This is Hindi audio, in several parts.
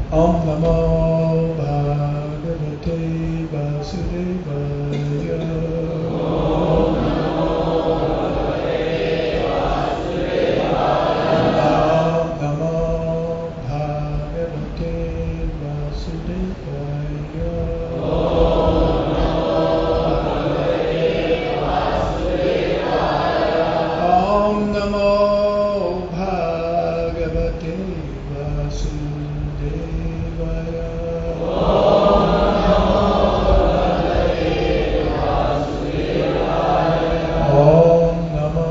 Om Namo Bhagavate Vasudevaya. Om Namo Bhagavate Vasudevaya. Om Namo Bhagavate Vasudevaya. Om Namo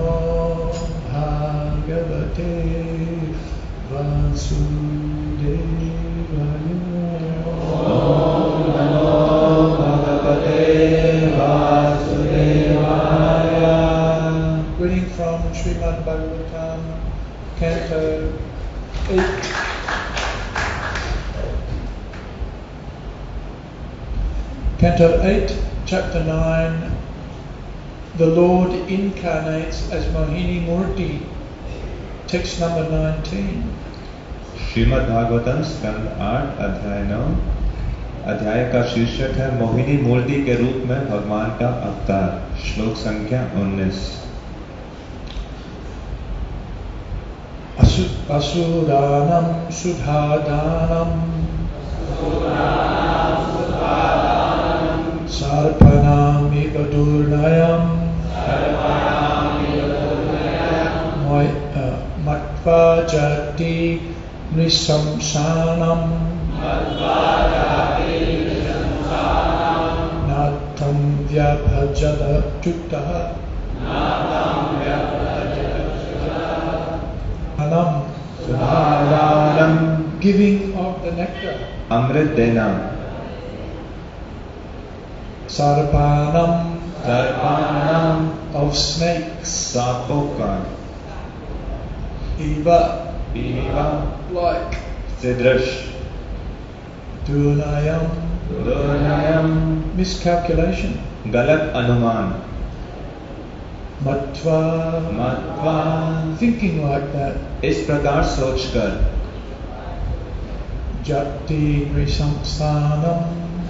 Bhagavate Vasudevaya. Reading from Srimad Bhagavatam, Canto 8. Canto 8, Chapter 9. The Lord incarnates as Mohini Murti. Text number 19. Shrimad Bhagavatam स्कंद 8 अध्याय 9 अध्याय का शीर्षक है मोहिनी मूर्ति के रूप में भगवान का अवतार। श्लोक संख्या 19। Asuranam Sudhadanam Sarpanam Ivadurnayam Matva Jati Nisamsanam Natam Vyabhajada Tuttaha Sudhadanam giving of the nectar. अमृत देना। Sarpanam सर्पानम of snakes. सांपों का। Eva ईवा like सदृश। Durnayam दुर्नयम miscalculation. गलत अनुमान। Matva मत्वा thinking like that. इस प्रकार सोचकर। Jati Nisamsanam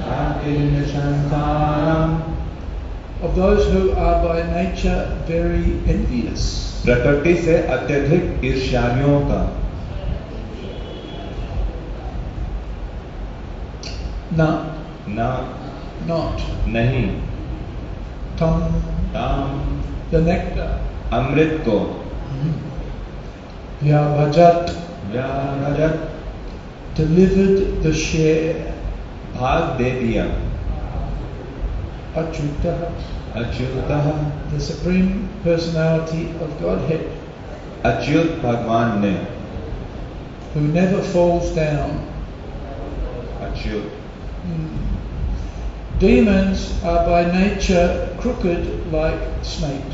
of those who are by nature very envious. प्रकृति से अत्यधिक ईर्ष्यालुओं का। Na न not नहीं tam ताम the nectar. अमृत को Vyavajat व्यारत delivered the share. भाग दे दिया। Achyuta अच्युतः the Supreme Personality of Godhead, Achyut भगवान ने। who never falls down. Achyut Demons are by nature crooked like snakes.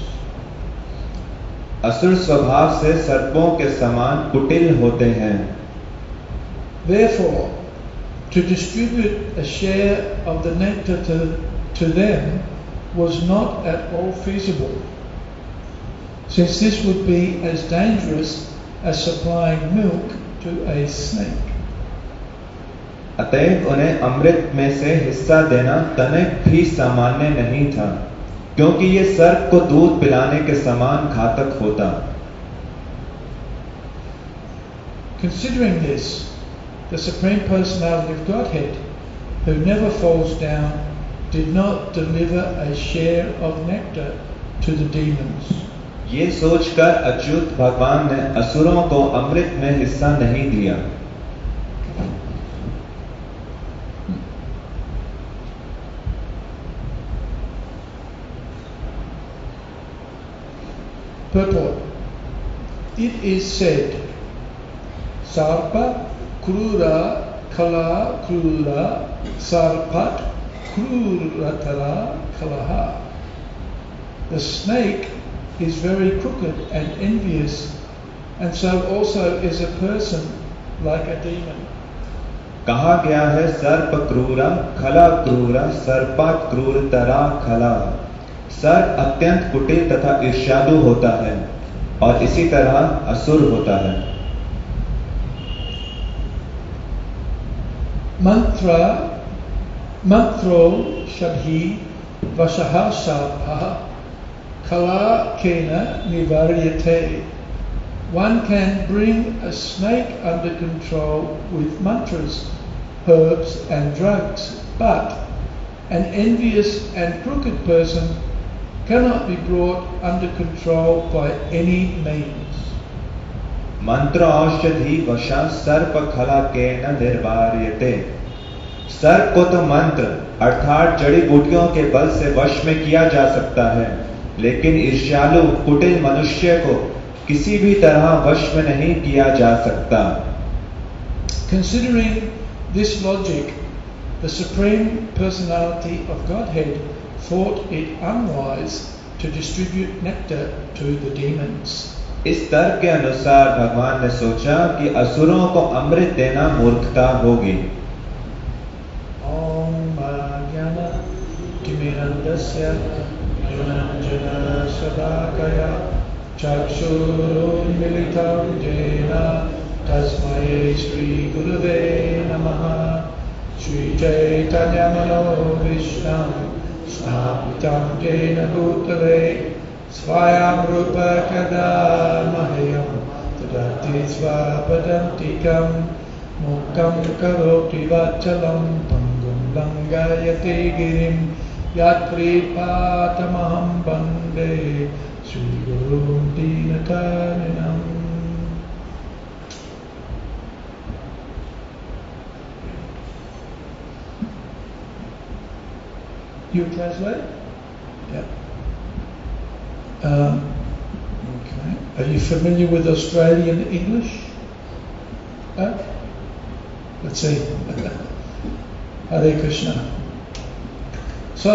असुर स्वभाव से सर्पों के समान कुटिल होते हैं। Therefore, to distribute a share of the nectar to them was not at all feasible, since this would be as dangerous as supplying milk to a snake. अतएव उन्हें अमृत में से हिस्सा देना तनिक भी सामान्य नहीं था, क्योंकि ये सर्प को दूध पिलाने के समान घातक होता। Considering this, the Supreme Personality of Godhead, who never falls down, did not deliver a share of nectar to the demons. ये सोचकर अच्युत भगवान ने असुरों को अमृत में हिस्सा नहीं दिया। Purport. It is said, Sarpa Krura Kala Krura Sarpat Kruratara Kalaha. The snake is very crooked and envious, and so also is a person like a demon. कहा गया है सर्प क्रूरा खला क्रूरा सर्पात क्रूरतरा खला। सर्प अत्यंत कुटिल तथा ईर्ष्यालु होता है और इसी तरह असुर होता है। Mantro Shabhi Vasahasapha Kala Kena Nivaryate. One can bring a snake under control with mantras, herbs and drugs, but an envious and crooked person cannot be brought under control by any means. मंत्र औषधि वशा सर्प खला के न निर्वार्यते। सर्प को तो मंत्र अर्थात जड़ी बूटियों के बल से वश में किया जा सकता है, लेकिन ईर्ष्यालु कुटिल मनुष्य को किसी भी तरह वश में नहीं किया जा सकता। Considering this logic, the Supreme Personality of Godhead thought it unwise to distribute nectar to the demons. इस तर्क के अनुसार भगवान ने सोचा कि असुरों को अमृत देना मूर्खता होगी। ओम ज्ञान तिमिरन्धस्य ज्ञानाञ्जन शलाकया चक्षुरुन्मीलितं येन तस्मै श्रीगुरवे नमः। श्रीचैतन्यमनोभीष्टं स्थापितं येन भूतले स्वयं रूप कदा मह्यं ददाति स्वपदान्तिकं। मूकं करोति वाचालं पङ्गुं लङ्घयते गिरिं यत्कृपातमहं वन्दे श्रीगुरुं दीनतारिणम्। You translate? Yeah. Okay. Are you familiar with Australian English? Let's see. Hare Krishna. So,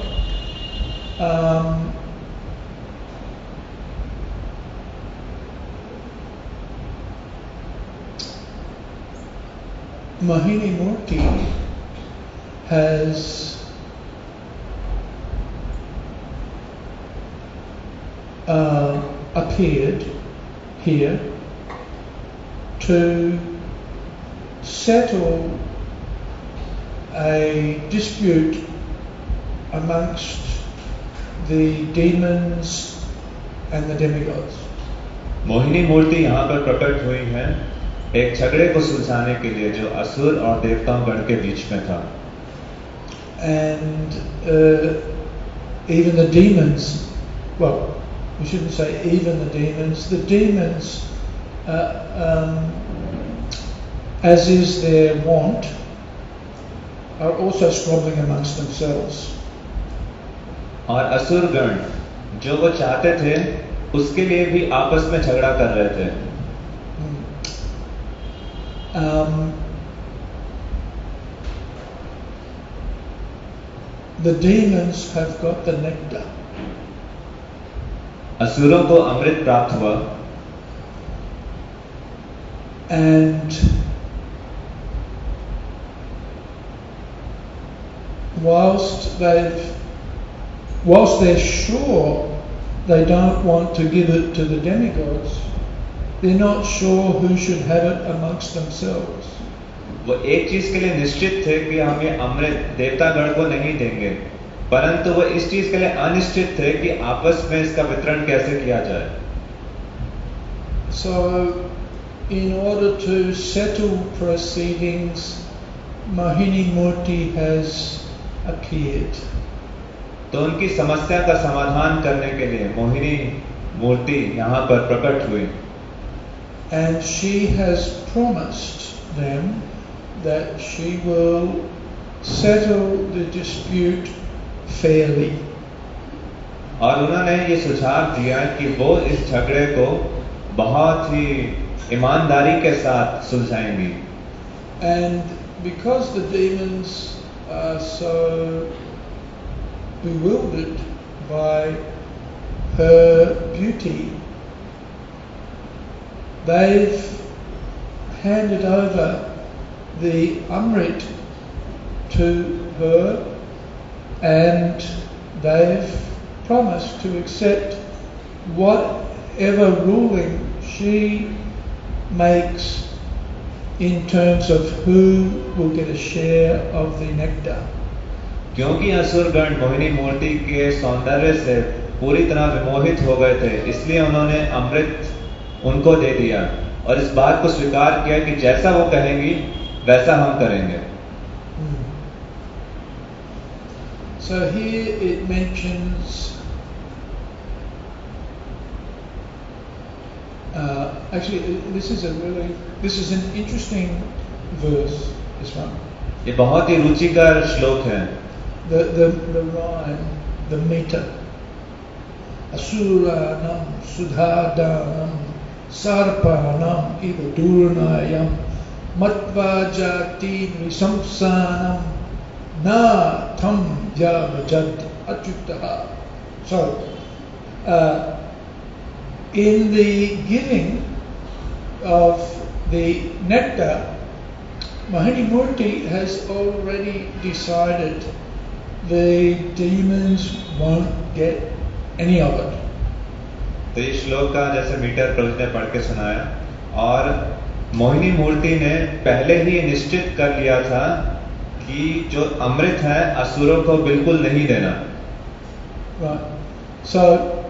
Mohini Murti has appeared here to settle a dispute amongst the demons and the demigods. Mohini मूर्ति यहाँ पर प्रकट हुई है एक झगड़े को सुलझाने के लिए जो असुर और देवताओं गण के बीच में था। And even the demons, well, we shouldn't say even the demons, as is their wont, are also squabbling amongst themselves. और असुर गण जो वो चाहते थे उसके लिए भी आपस में झगड़ा कर रहे थे। The demons have got the nectar. असुरों को अमृत प्राप्त हुआ। And whilst they're sure they don't want to give it to the demigods, they're not sure who should have it amongst themselves. वो एक चीज के लिए निश्चित थे कि हम ये अमृत देवतागण को नहीं देंगे, परंतु वो इस चीज के लिए अनिश्चित थे कि आपस में इसका वितरण कैसे किया जाए। So, in order to settle proceedings, Mohini Murti has appeared. तो उनकी समस्या का समाधान करने के लिए मोहिनी मूर्ति यहाँ पर प्रकट हुई। And she has promised them that she will settle the dispute fairly. और उन्होंने ये सुझाव दिया कि वो इस झगड़े को बहुत ही ईमानदारी के साथ सुलझाएंगी। And because the demons are so bewildered by her beauty, they've handed over the Amrit to her, and they've promised to accept whatever ruling she makes in terms of who will get a share of the nectar. क्योंकि असुरगण मोहिनी मूर्ति के सौंदर्य से पूरी तरह विमोहित हो गए थे, इसलिए उन्होंने अमृत उनको दे दिया और इस बात को स्वीकार किया कि जैसा वो कहेंगी वैसा हम करेंगे। So here it mentions actually this is an interesting verse, this one. ये बहुत ही रुचिकर श्लोक है। The rhyme, the meter. Asuranam sudhadanam sarpanam iva durnayam matvajati nisamsanam na tam javajad achyutaha. So, in the giving of the nectar, Mohini Murti has already decided the demons won't get any of it. तो ये श्लोक का जैसे मीटर प्रभु ने पढ़ के सुनाया, और मोहिनी मूर्ति ने पहले ही निश्चित कर लिया था कि जो अमृत है असुरों को बिल्कुल नहीं देना। Right. So,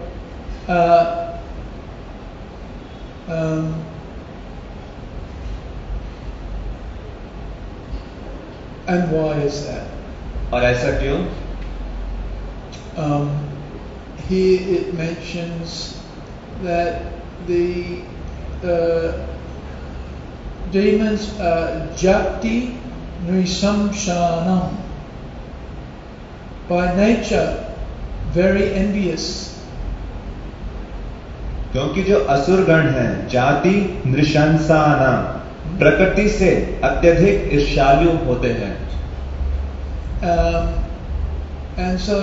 and why is that? और ऐसा क्यों? Here it mentions that the demons are jati nrisamshanam, by nature very envious. क्योंकि जो असुरगण हैं जाति नृशंसाना, प्रकृति से अत्यधिक ईर्ष्यालु होते हैं। And so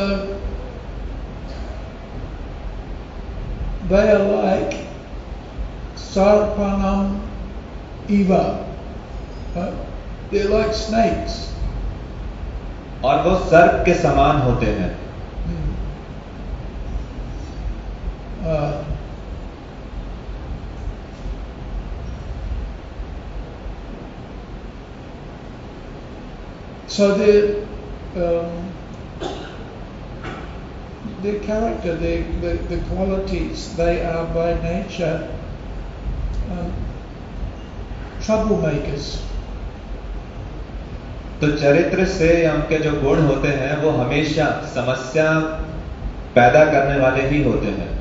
they are like sarpanam eva. They're like snakes. और वो सर्प के समान होते हैं। So their character, the qualities, they are by nature troublemakers. तो चरित्र से उनके जो गुण होते हैं वो हमेशा समस्या पैदा करने वाले ही होते हैं।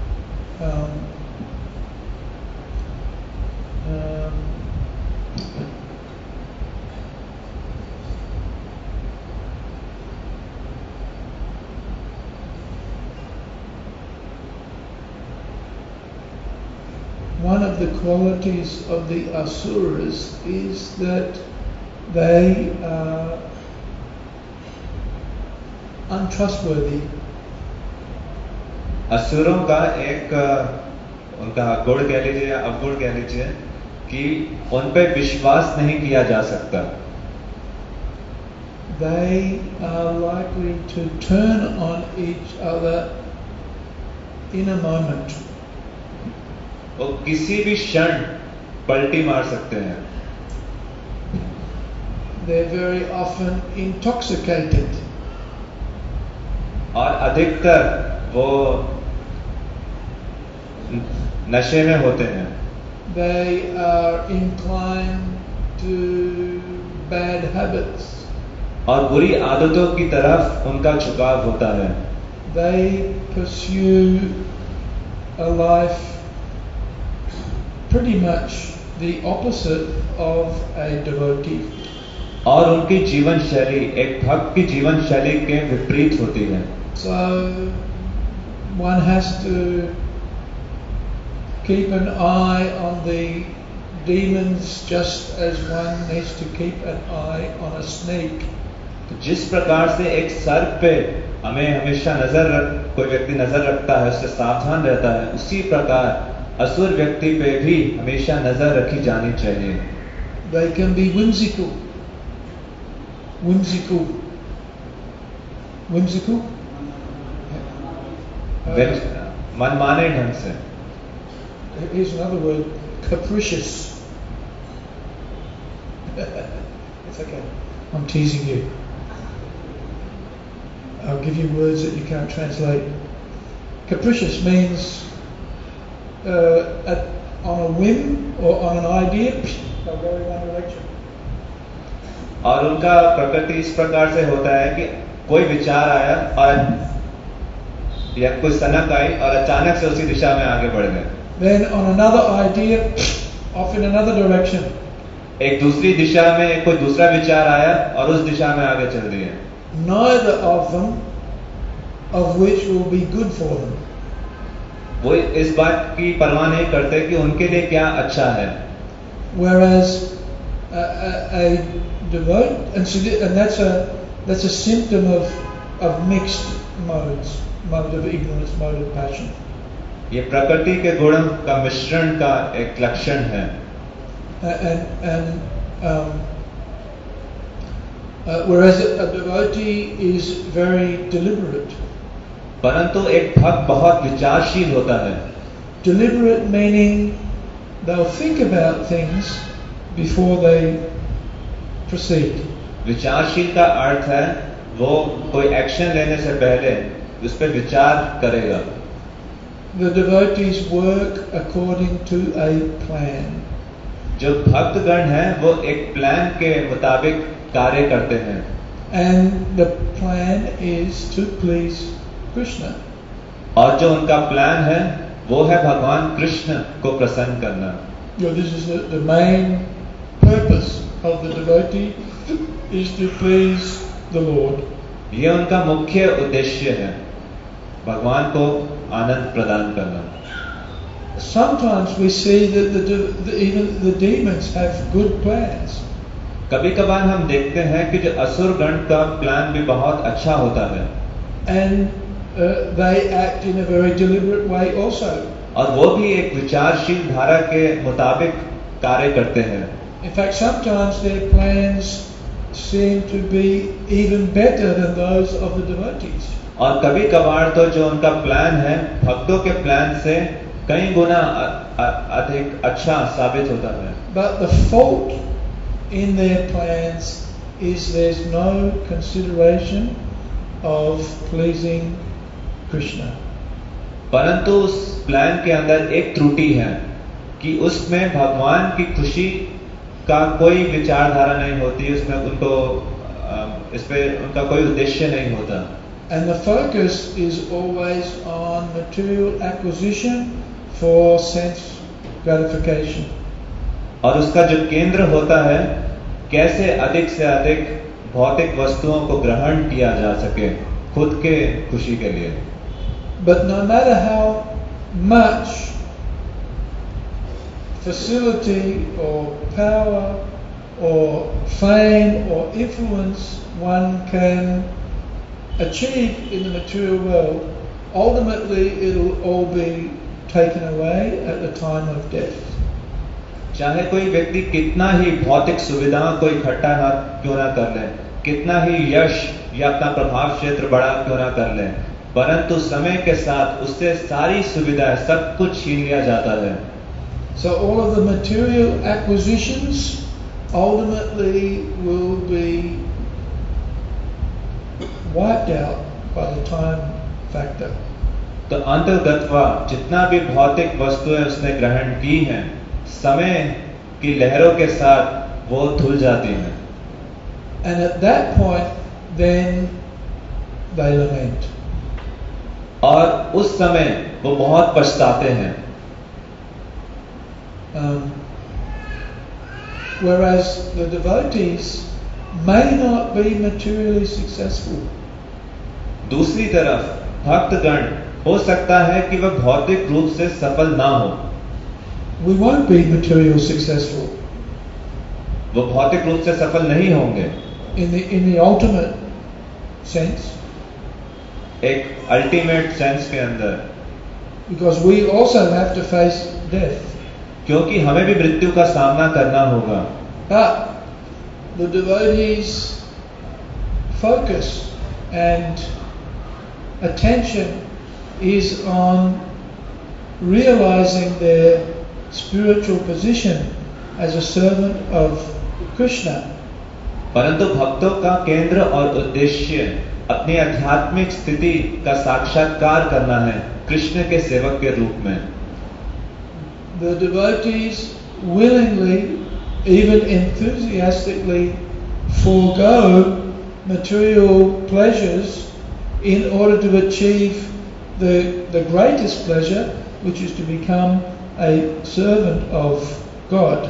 One of the qualities of the asuras is that they are untrustworthy. असुरों का एक उनका गुण कह लीजिए या अवगुण कह लीजिए कि उन पे विश्वास नहीं किया जा सकता। They are likely to turn on each other in a moment. वो किसी भी क्षण पलटी मार सकते हैं। They're very often intoxicated. और अधिकतर वो नशे में होते हैं। They are inclined to bad habits. और बुरी आदतों की तरफ उनका झुकाव होता है। They pursue a life pretty much the opposite of a devotee. और उनकी जीवन शैली एक भक्त की जीवन शैली के विपरीत होती है। So one has to keep an eye on the demons just as one needs to keep an eye on a snake. जिस प्रकार से एक सर्प पे हमें हमेशा कोई व्यक्ति नजर रखता है, उससे सावधान रहता है, उसी प्रकार असुर व्यक्ति पे भी हमेशा नजर रखी जानी चाहिए। They can be whimsical. मनमाने ढंग से। Here's another word, capricious. It's okay. I'm teasing you. I'll give you words that you can't translate. Capricious means on a whim or on an idea, they'll go in one direction. और उनका प्रकृति इस प्रकार से होता है कि कोई विचार आया और या कोई सनक आई और अचानक से उसी दिशा में आगे बढ़ गए. Then on another idea, off in another direction. एक दूसरी दिशा में कोई दूसरा विचार आया और उस दिशा में आगे चल दिए. Neither of them of which will be good for them. वो इस बात की परवाह नहीं करते कि उनके लिए क्या अच्छा है. Whereas a devote, and that's a symptom of mixed modes, mode of ignorance, mode of passion. ये प्रकृति के गुणों का मिश्रण का एक लक्षण है. Whereas a devotee is very deliberate. परंतु एक भक्त बहुत विचारशील होता है. Deliberate meaning they'll think about things before they proceed. विचारशील का अर्थ है वो कोई एक्शन लेने से पहले उस पर विचार करेगा. The devotees work according to a plan. जो भक्तगण हैं वो एक प्लान के मुताबिक कार्य करते हैं. And the plan is to please Krishna. और जो उनका प्लान है वो है भगवान कृष्ण को प्रसन्न करना. This is the main purpose of the devotee is to please the Lord. ये उनका मुख्य उद्देश्य है, भगवान को आनंद प्रदान करना. Sometimes we see that even the demons have good plans. कभी कभार हम देखते हैं कि जो असुर गण का प्लान भी बहुत अच्छा होता है. And they act in a very deliberate way also. और वो भी एक विचारशील धारा के मुताबिक कार्य करते हैं. In fact, sometimes their plans seem to be even better than those of the devotees. और कभी कभार तो जो उनका प्लान है भक्तों के प्लान से कई गुना अधिक अच्छा साबित होता है. But the fault in their plans is there's no consideration of pleasing Krishna. परंतु उस प्लान के अंदर एक त्रुटि है कि उसमें भगवान की खुशी का कोई विचारधारा नहीं होती, उसमें उनको इस पे उनका कोई उद्देश्य नहीं होता. And the focus is always on material acquisition for sense gratification. और उसका जो केंद्र होता है कैसे अधिक से अधिक भौतिक वस्तुओं को ग्रहण किया जा सके खुद के खुशी के लिए. But no matter how much facility or power or fame or influence one can achieve in the material world, ultimately it'll all be taken away at the time of death. चाहे कोई व्यक्ति कितना ही भौतिक सुविधाओं को इकट्ठा क्यों ना कर ले, कितना ही यश या अपना प्रभाव क्षेत्र बड़ा क्यों ना कर ले, परंतु समय के साथ उससे सारी सुविधाएं सब कुछ छीन लिया जाता है. So all of the material acquisitions ultimately will be wiped out by the time factor. तो अंतर्गतवा जितना भी भौतिक वस्तुएं उसने ग्रहण की हैं, समय की लहरों के साथ वो धुल जाती हैं. And at that point, then they lament. और उस समय वो बहुत पछताते हैं. Whereas the devotees may not be materially successful. दूसरी तरफ भक्तगण हो सकता है कि वह भौतिक रूप से सफल ना हो. We won't be materially successful. वो भौतिक रूप से सफल नहीं होंगे. In the ultimate sense. एक अल्टीमेट सेंस के अंदर. Because we also have to face death. क्योंकि हमें भी मृत्यु का सामना करना होगा. But the devotees' focus and attention is on realizing their spiritual position as a servant of Krishna. परंतु भक्तों का केंद्र और उद्देश्य अपनी आध्यात्मिक स्थिति का साक्षात्कार करना है कृष्ण के सेवक के रूप में। The devotees willingly, even enthusiastically, forego material pleasures in order to achieve the greatest pleasure, which is to become a servant of God.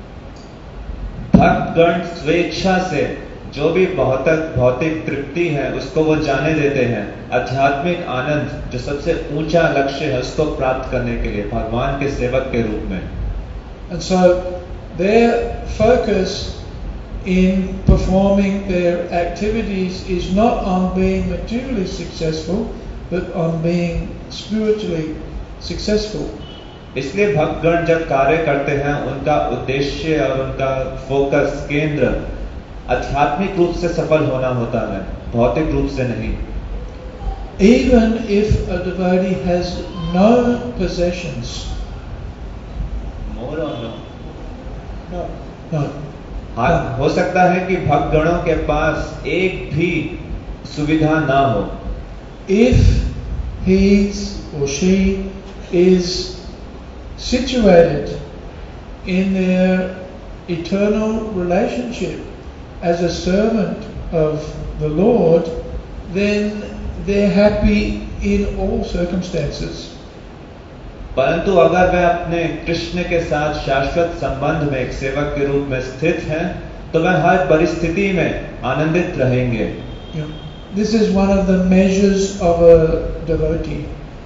भक्तगण स्वेच्छा से जो भी भौतिक तृप्ति है उसको वो जाने देते हैं, आध्यात्मिक आनंद जो सबसे ऊंचा लक्ष्य है उसको प्राप्त करने के लिए भगवान के सेवक के रूप में। And so their focus in performing their activities is not on being materially successful, but on being spiritually successful. इसलिए भक्तगण जब कार्य करते हैं उनका उद्देश्य और उनका फोकस केंद्र आध्यात्मिक रूप से सफल होना होता है, भौतिक रूप से नहीं। Even if a devotee has no possessions, More or no? no, हाँ, हो सकता है कि भक्तगणों के पास एक भी सुविधा ना हो। if he or she is situated in their eternal relationship as a servant of the Lord, then they're happy in all circumstances. परंतु अगर वे अपने कृष्ण के साथ शाश्वत संबंध में एक सेवक के रूप में स्थित हैं, तो वे हर परिस्थिति में आनंदित रहेंगे। This is one of the measures of a devotee.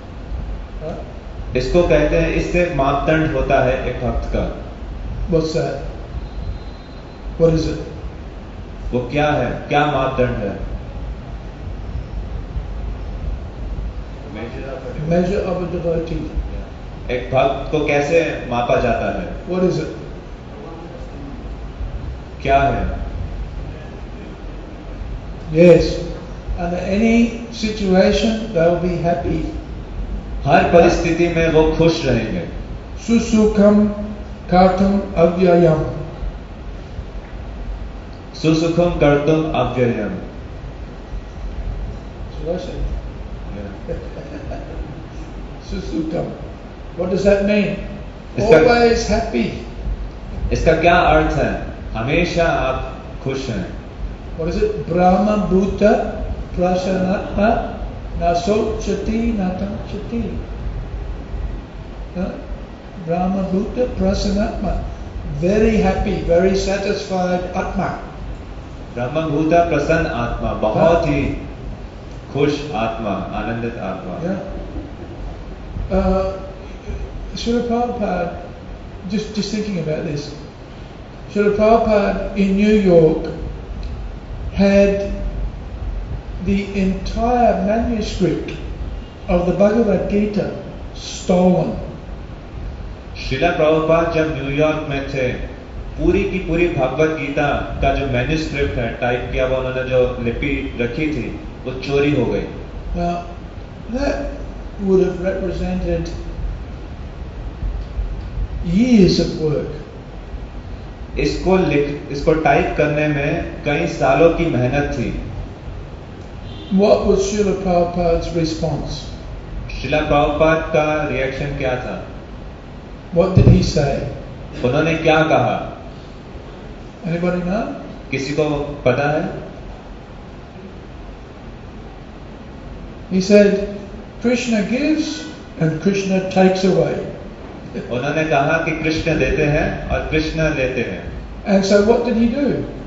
इसको कहते हैं, इससे मापदंड होता है एक भक्त का। What's that? What is it? वो क्या है, क्या मापदंड है? Measure of a devotee. एक भक्त को कैसे मापा जाता है? What is it? क्या है? Yes. Under any situation, they'll be happy. हर परिस्थिति में वो खुश रहेंगे। Susukham kartum avyayam. सुसुखम कर्तुम अव्ययम। Should I say? Susukham. What does that mean? Always happy. इसका क्या अर्थ है? हमेशा आप खुश हैं। What is it? Brahma bhuta prasanatma nasochati natanchati. Brahma bhuta prasanatma. Very happy, very satisfied atma. ब्रह्म भूता प्रसन्न आत्मा, बहुत ही खुश आत्मा, आनंदित आत्मा। Srila Prabhupada, just thinking about this, Srila Prabhupada in New York had the entire manuscript of the Bhagavad Gita stolen. Srila Prabhupada जब न्यूयॉर्क में थे, पूरी की पूरी भगवत गीता का जो मैन्युस्क्रिप्ट है, टाइप किया हुआ उन्होंने जो लिपि रखी थी, वो चोरी हो गई। Now, that would have represented years of work. इसको टाइप करने में कई सालों की मेहनत थी। What was Srila Prabhupada's response? Srila Prabhupada का रिएक्शन क्या था? What did he say? उन्होंने क्या कहा? Anybody know? किसी को पता है? He said, Krishna gives and Krishna takes away. उन्होंने कहा कि कृष्ण देते हैं और कृष्ण लेते हैं। And so what did he do?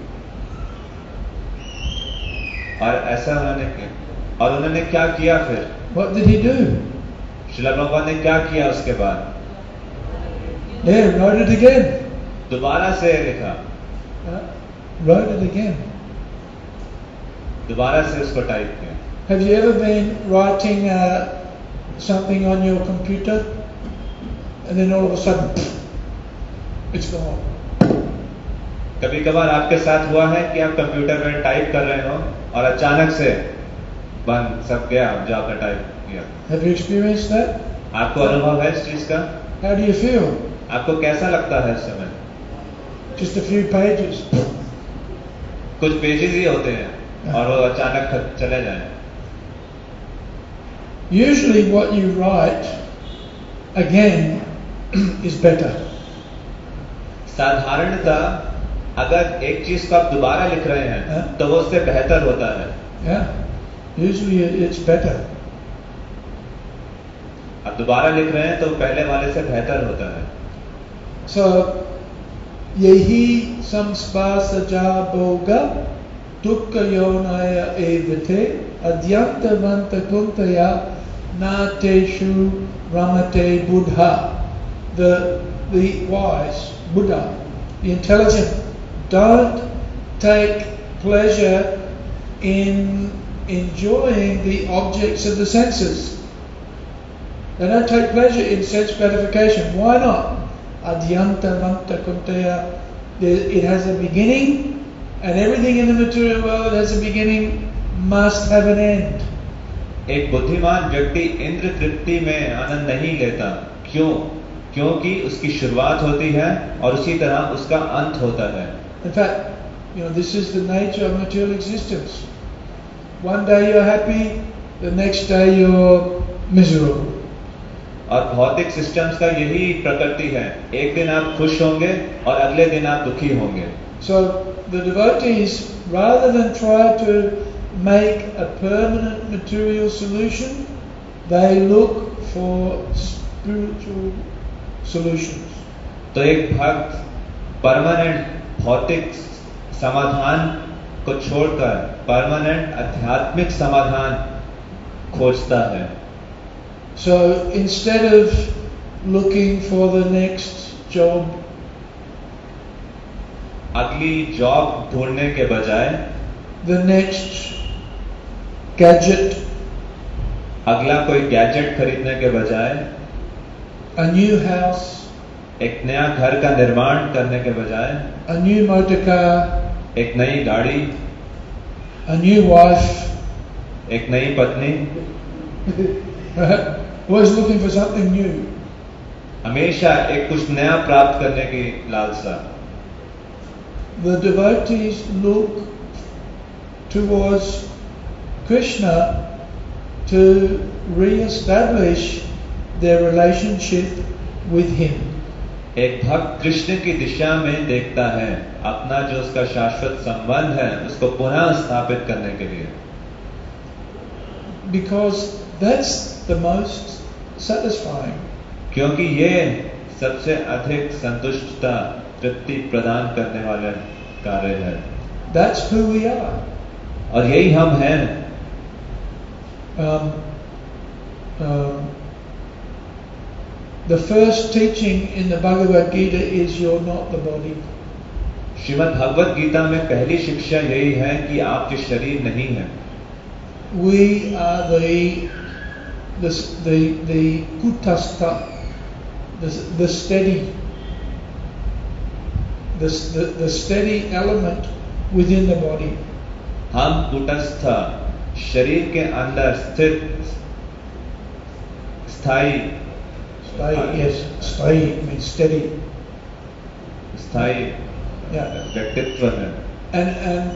और ऐसा उन्होंने क्या किया फिर? What did he do? Srila Prabhupada ने क्या किया उसके बाद? Yeah, wrote it again. दोबारा से लिखा। Wrote it again. दोबारा से उसको टाइप किया। Have you ever been writing something on your computer and then all of a sudden it's gone? कभी कभार आपके साथ हुआ है कि आप कंप्यूटर में टाइप कर रहे हो और अचानक से बंद, सब गया जो आपने टाइप किया? Have you experienced that? आपको अनुभव है इस चीज का? How do you feel? आपको कैसा लगता है इस समय? just a few pages. कुछ पेजेस ही होते हैं और वो अचानक चले जाएं। Usually what you write again is better. साधारणतः अगर एक चीज को आप दोबारा लिख रहे हैं तो वो उससे बेहतर होता है। Yeah, usually it's better. आप दोबारा लिख रहे हैं तो पहले वाले से बेहतर होता है। So yehi samspasa boga dukkha yonaya evate adyantavanta kuntaya nateshu ramate buddha. The wise Buddha, the intelligent, don't take pleasure in enjoying the objects of the senses. They don't take pleasure in sense gratification. Why not? Adyanta vanta kuntaya. It has a beginning, and everything in the material world has a beginning, must have an end. एक बुद्धिमान व्यक्ति इंद्र तृप्ति में आनंद नहीं लेता। क्यों? क्योंकि उसकी शुरुआत होती है और उसी तरह उसका अंत होता है। In fact, this is the nature of material existence. One day you're happy, the next day you're miserable. और भौतिक सिस्टम्स का यही प्रकृति है। एक दिन आप खुश होंगे और अगले दिन आप दुखी होंगे। So the devotees, rather than try to make a permanent material solution, they look for spiritual solutions. तो एक भक्त परमानेंट भौतिक समाधान को छोड़कर परमानेंट आध्यात्मिक समाधान खोजता है। So instead of looking for the next job, अगली जॉब ढूंढने के बजाय, the next gadget, अगला कोई गैजेट खरीदने के बजाय, a new house, एक नया घर का निर्माण करने के बजाय, a new motor car, एक नई गाड़ी, a new wife, एक नई पत्नी, always looking for something new. हमेशा एक कुछ नया प्राप्त करने की लालसा। The devotees look towards Krishna to re-establish their relationship with him. एक भक्त कृष्ण की दिशा में देखता है, अपना जो उसका शाश्वत संबंध है उसको पुनः स्थापित करने के लिए। Because that's the most satisfying. क्योंकि ये सबसे अधिक संतुष्टता तृप्ति प्रदान करने वाले कार्य है। That's who we are. और यही हम हैं। The first teaching in the Bhagavad Gita is you're not the body. Shrimad Bhagavad Gita में पहली शिक्षा यही है कि आप ये शरीर नहीं है। We are the kutastha, the steady, the steady element within the body. हम कुटस्थ, शरीर के अंदर स्थित स्थायी, Yes, स्थायी means steady. स्थायी व्यक्तित्व है। And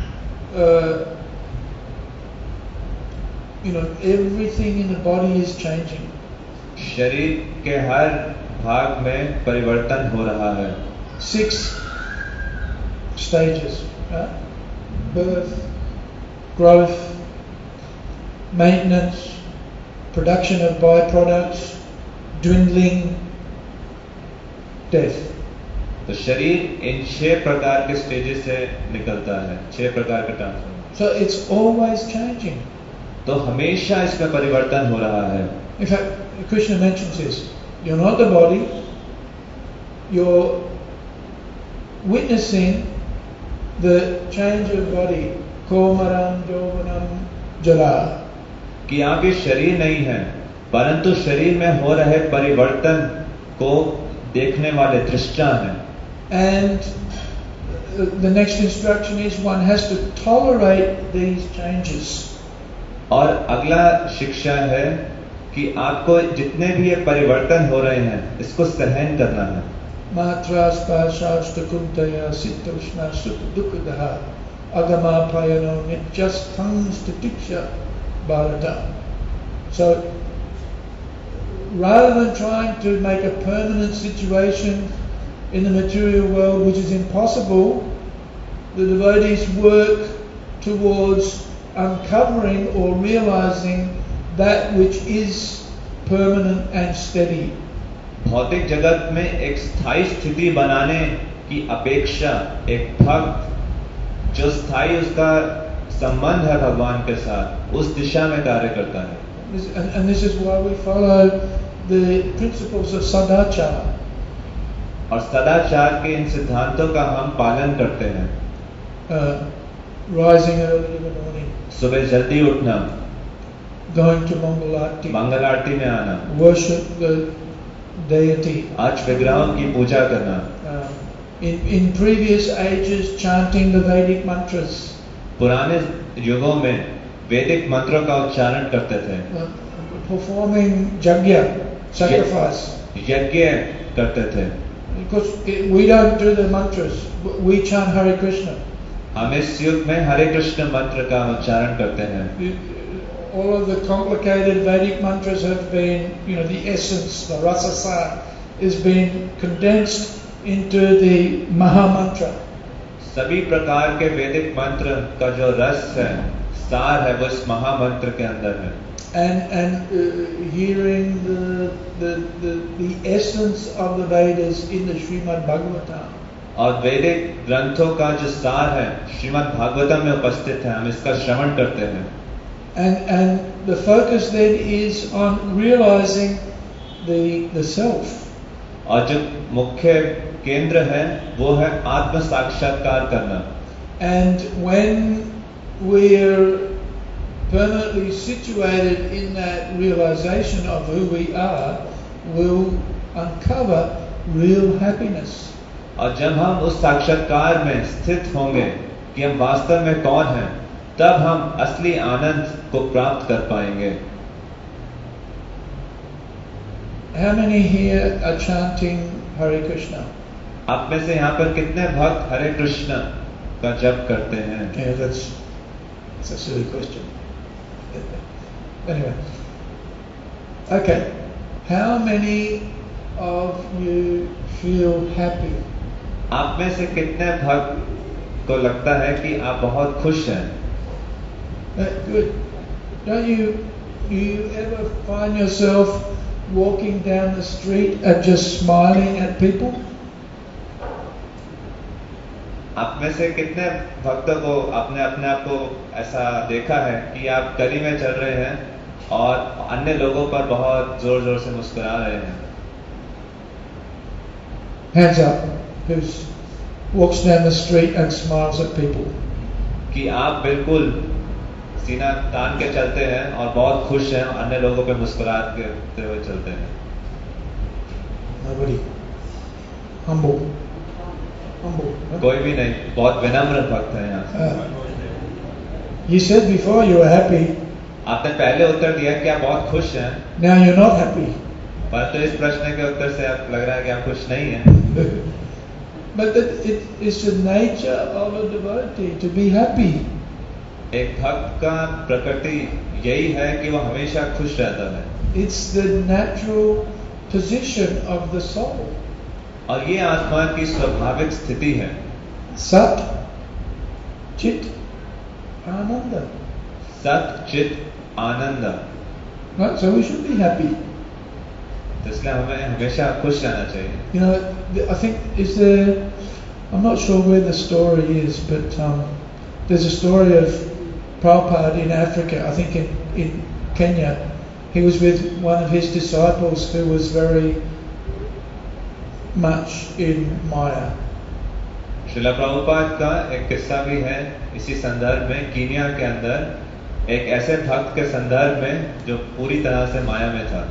everything in the body is changing. शरीर के हर भाग में परिवर्तन हो रहा है। 6 stages: birth, growth, maintenance, production of byproducts, dwindling, death. तो शरीर इन 6 प्रकार के स्टेजेस से निकलता है, 6 प्रकार के transformation. So it's always changing. तो हमेशा इसमें परिवर्तन हो रहा है। In fact, Krishna mentions this. You're not the body. You're witnessing the change of body. Komaram, Jovanam, Jara. कि आप ये शरीर नहीं है, परंतु शरीर में हो रहे परिवर्तन को देखने वाले दृष्टा हैं। And the next instruction is one has to tolerate these changes. और अगला शिक्षा है कि आपको जितने भी ये परिवर्तन हो रहे हैं इसको सहन करना है। Matra spashashta kuntaya sitoshna sutta dukkadaha agama payano nitjas tongues tiksha bharata. So, rather than trying to make a permanent situation in the material world, which is impossible, the devotees work towards uncovering or realizing that which is permanent and steady. भौतिक जगत में एक स्थायी स्थिति बनाने की अपेक्षा एक भक्त जो स्थायी उसका संबंध है भगवान के साथ उस दिशा में कार्य करता है. And this is why we follow the principles of sadachara. और सदाचार के इन सिद्धांतों का हम पालन करते हैं. Rising early in the morning, सुबह जल्दी उठना, going to Mangal Aarti, मंगल आरती में आना, worship the deity. आज विग्रहों की पूजा करना. In previous ages, chanting the Vedic mantras. पुराने युगों में वैदिक मंत्रों का उच्चारण करते थे. Performing yajna, sacrifice. यज्ञ करते थे. Because we don't do the mantras, we chant Hare Krishna. हम इस युग में हरे कृष्ण मंत्र का उच्चारण करते हैं. All of the complicated Vedic mantras have been, the essence, the rasasar, is been condensed into the Maha Mantra. सभी प्रकार के वैदिक मंत्र का जो रस है, सार है, वो इस महामंत्र के अंदर है. And hearing the essence of the Vedas in the Srimad Bhagavatam. और वैदिक ग्रंथों का जो सार है श्रीमद् भागवतम में उपस्थित है, हम इसका श्रवण करते हैं. And the focus then is on realizing the self. और जो मुख्य केंद्र है वो है आत्म साक्षात्कार करना. And when we're permanently situated in that realization of who we are, we'll uncover real happiness. और जब हम उस साक्षात्कार में स्थित होंगे कि हम वास्तव में कौन हैं, तब हम असली आनंद को प्राप्त कर पाएंगे. How many here are chanting Hare Krishna? आप में से यहाँ पर कितने भक्त हरे कृष्ण का जप करते हैं? Yeah, that's a silly question. Anyway, okay. How many of you feel happy? आप में से कितने भक्त को लगता है कि आप बहुत खुश हैं? Good. Don't you ever find yourself walking down the street and just smiling at people? आप में से कितने भक्तों को आपने अपने आप को ऐसा देखा है कि आप गली में चल रहे हैं और अन्य लोगों पर बहुत जोर जोर से मुस्कुरा रहे हैं? Hands up. Who walks down the street and smiles at people? कि आप बिल्कुल सीना तान के चलते हैं और बहुत खुश हैं, अन्य लोगों पे मुस्कुराते हुए चलते हैं? Nobody. Humble. कोई भी नहीं, बहुत विनम्र भक्त है यहाँ. You said before you were happy. आपने पहले उत्तर दिया कि आप बहुत खुश हैं. Now you're not happy. परंतु इस प्रश्न के उत्तर से आप लग रहा है कि आप खुश नहीं हैं. But it's the nature of a devotee to be happy. एक भक्त का प्रकृति यही है कि वो हमेशा खुश रहता है. It's the natural position of the soul. और ये आत्मा की स्वाभाविक स्थिति है. सत चित आनंद. सत चित आनंद. Right, so we should be happy. तो इसलिए हमें हमेशा खुश रहना चाहिए. I think I'm not sure where the story is, but there's a story of Prabhupada in Africa, I think in Kenya. He was with one of his disciples who was very much in Maya. Srila Prabhupada का एक किस्सा भी है इसी संदर्भ में, कीनिया के अंदर एक ऐसे भक्त के संदर्भ में जो पूरी तरह से माया में था.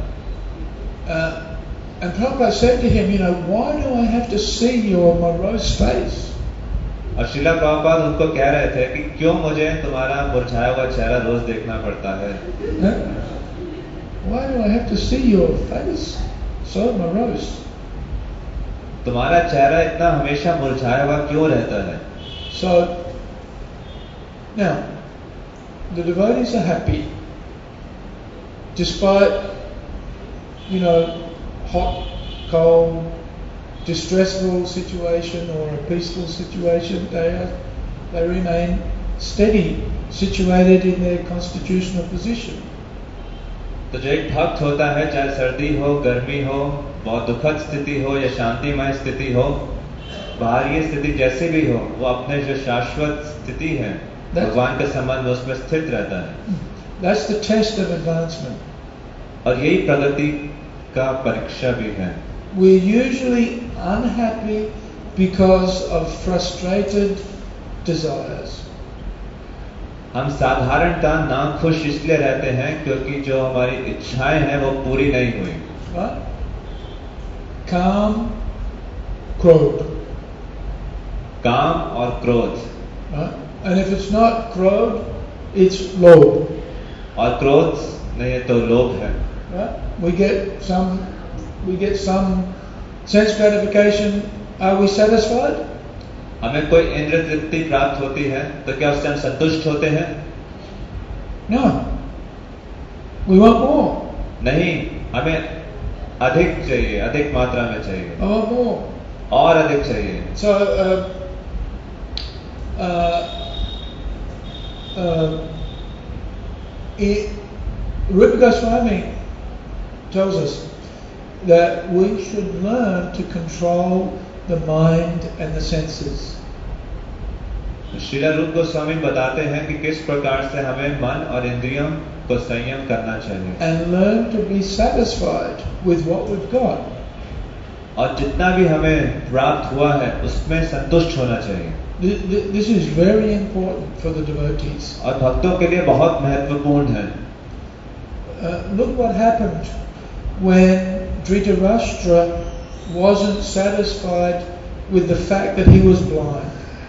And Prabhupada said to him, why do I have to see your morose face? और श्रीला प्रभुपाद उनको कह रहे थे कि क्यों मुझे तुम्हारा मुरझाया हुआ चेहरा रोज देखना पड़ता है? Why do I have to see your face so morose? तुम्हारा चेहरा इतना हमेशा मुरझाया हुआ क्यों रहता है? So, now, the devotees are happy despite, hot, cold, distressful situation or a peaceful situation. They remain steady, situated in their constitutional position. तो जो एक भक्त होता है, चाहे सर्दी हो, गर्मी हो, बहुत दुखद स्थिति हो या शांतिमय स्थिति हो, बाहरी स्थिति जैसी भी हो, वो अपने जो शाश्वत स्थिति है भगवान के संबंध में उसमें स्थित रहता है. That's the test of advancement. और यही प्रगति का परीक्षा भी है. We're usually unhappy because of frustrated desires. हम साधारणतः नाखुश इसलिए रहते हैं क्योंकि जो हमारी इच्छाएं हैं वो पूरी नहीं हुई. Right? काम, क्रोध. काम और क्रोध. Right? And if it's not क्रोध, it's लोभ. और क्रोध नहीं है तो लोभ है. Right? We get some sense gratification. Are we satisfied? हमें कोई इंद्रिय तृप्ति प्राप्त होती है तो क्या उससे हम संतुष्ट होते हैं? No. We want more. नहीं, हमें अधिक चाहिए, अधिक मात्रा में चाहिए. I want more. और अधिक चाहिए. So, Rupa Goswami tells us that we should learn to control the mind and the senses. Srila रूप गोस्वामी बताते हैं कि किस प्रकार से हमें मन और इंद्रियों को संयम करना चाहिए. And learn to be satisfied with what we've got. और जितना भी हमें प्राप्त हुआ है उसमें संतुष्ट होना चाहिए. This is very important for the devotees. और भक्तों के लिए बहुत महत्वपूर्ण है. Look what happened when Dhritarashtra wasn't satisfied with the fact that he was blind.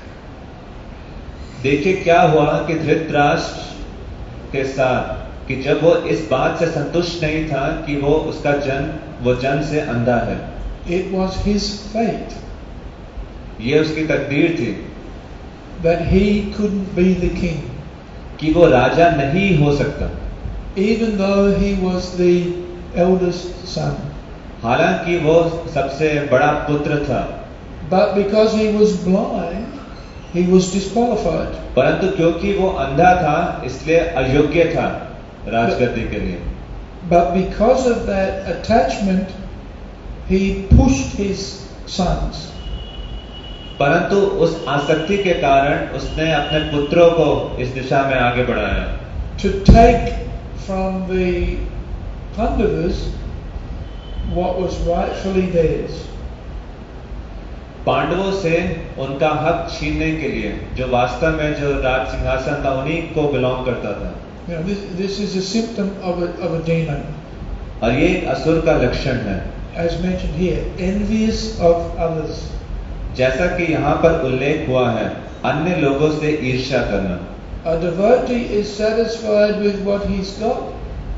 देखिए क्या हुआ कि धृतराष्ट्र के साथ कि जब वो इस बात से संतुष्ट नहीं था कि वो जन्म से अंधा है. It was his fate. ये उसकी तकदीर थी. That he couldn't be the king. कि वो राजा नहीं हो सकता. Even though he was the eldest son. हालांकि वो सबसे बड़ा पुत्र था. But because he was blind, he was disqualified. परंतु क्योंकि वो अंधा था इसलिए अयोग्य था राजगद्दी के लिए. But because of that attachment, he pushed his sons. परंतु उस आसक्ति के कारण उसने अपने पुत्रों को इस दिशा में आगे बढ़ाया. To take from the Pandavas what was rightfully theirs. पांडवों से उनका हक छीनने के लिए जो वास्तव में जो राज सिंहासन था उन्हीं को बिलोंग करता था. This is a symptom of a demon. और ये एक असुर का लक्षण है. As mentioned here, envious of others. जैसा कि यहाँ पर उल्लेख हुआ है, अन्य लोगों से ईर्ष्या करना. A devotee is satisfied with what he's got.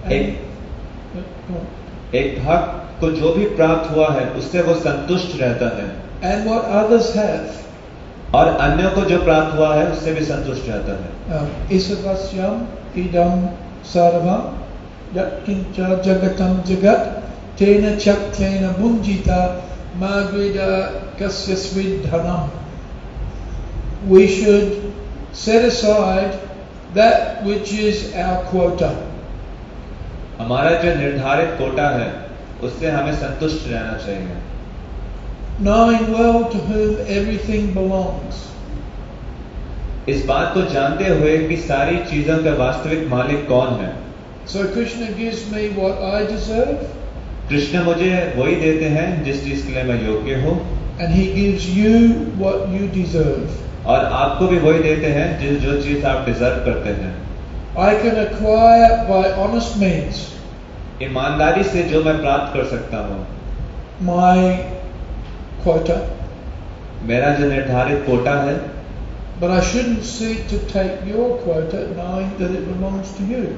एक भक्त को जो भी प्राप्त हुआ है उससे वो संतुष्ट रहता है. And what others have. और अन्यों को जो प्राप्त हुआ है उससे भी संतुष्ट रहता है. Isavasyam idam sarvam yatkincha jagatam jagat tena chaktena munjita magvida kasyasvid dhanam. We should set aside that which is our quota. हमारा जो निर्धारित कोटा है उससे हमें संतुष्ट रहना चाहिए. Knowing well to whom everything belongs. इस बात को जानते हुए कि सारी चीजों का वास्तविक मालिक कौन है. So Krishna gives me what I deserve. Krishna मुझे वही देते हैं जिस चीज के लिए मैं योग्य हूँ. And he gives you what you deserve. और आपको भी वही देते हैं जो चीज आप डिजर्व करते हैं. I can acquire by honest means. ईमानदारी से जो मैं प्राप्त कर सकता हूँ. My quota. मेरा जो निर्धारित कोटा है. But I shouldn't seek to take your quota knowing that it belongs to you.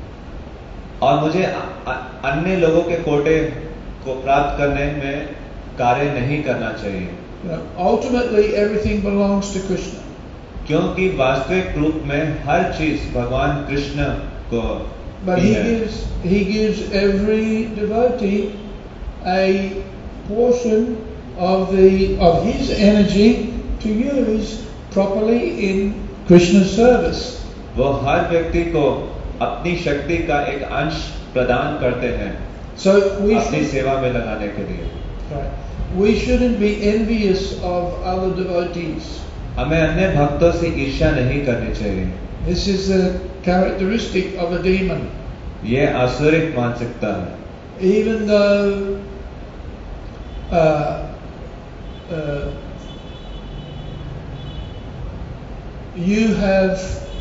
और मुझे अन्य लोगों के कोटे को प्राप्त करने में कार्य नहीं करना चाहिए, ultimately everything belongs to Krishna. क्योंकि वास्तविक रूप में हर चीज भगवान कृष्ण को But ही he है। gives every devotee a portion of his energy to use properly in Krishna's service. वो हर व्यक्ति को अपनी शक्ति का एक अंश प्रदान करते हैं So अपनी सेवा में लगाने के लिए। we shouldn't be envious of other devotees. हमें अन्य भक्तों से ईर्ष्या नहीं करनी चाहिए। This is a characteristic of a demon. ये आसुरिक मानसिकता है। Even though you have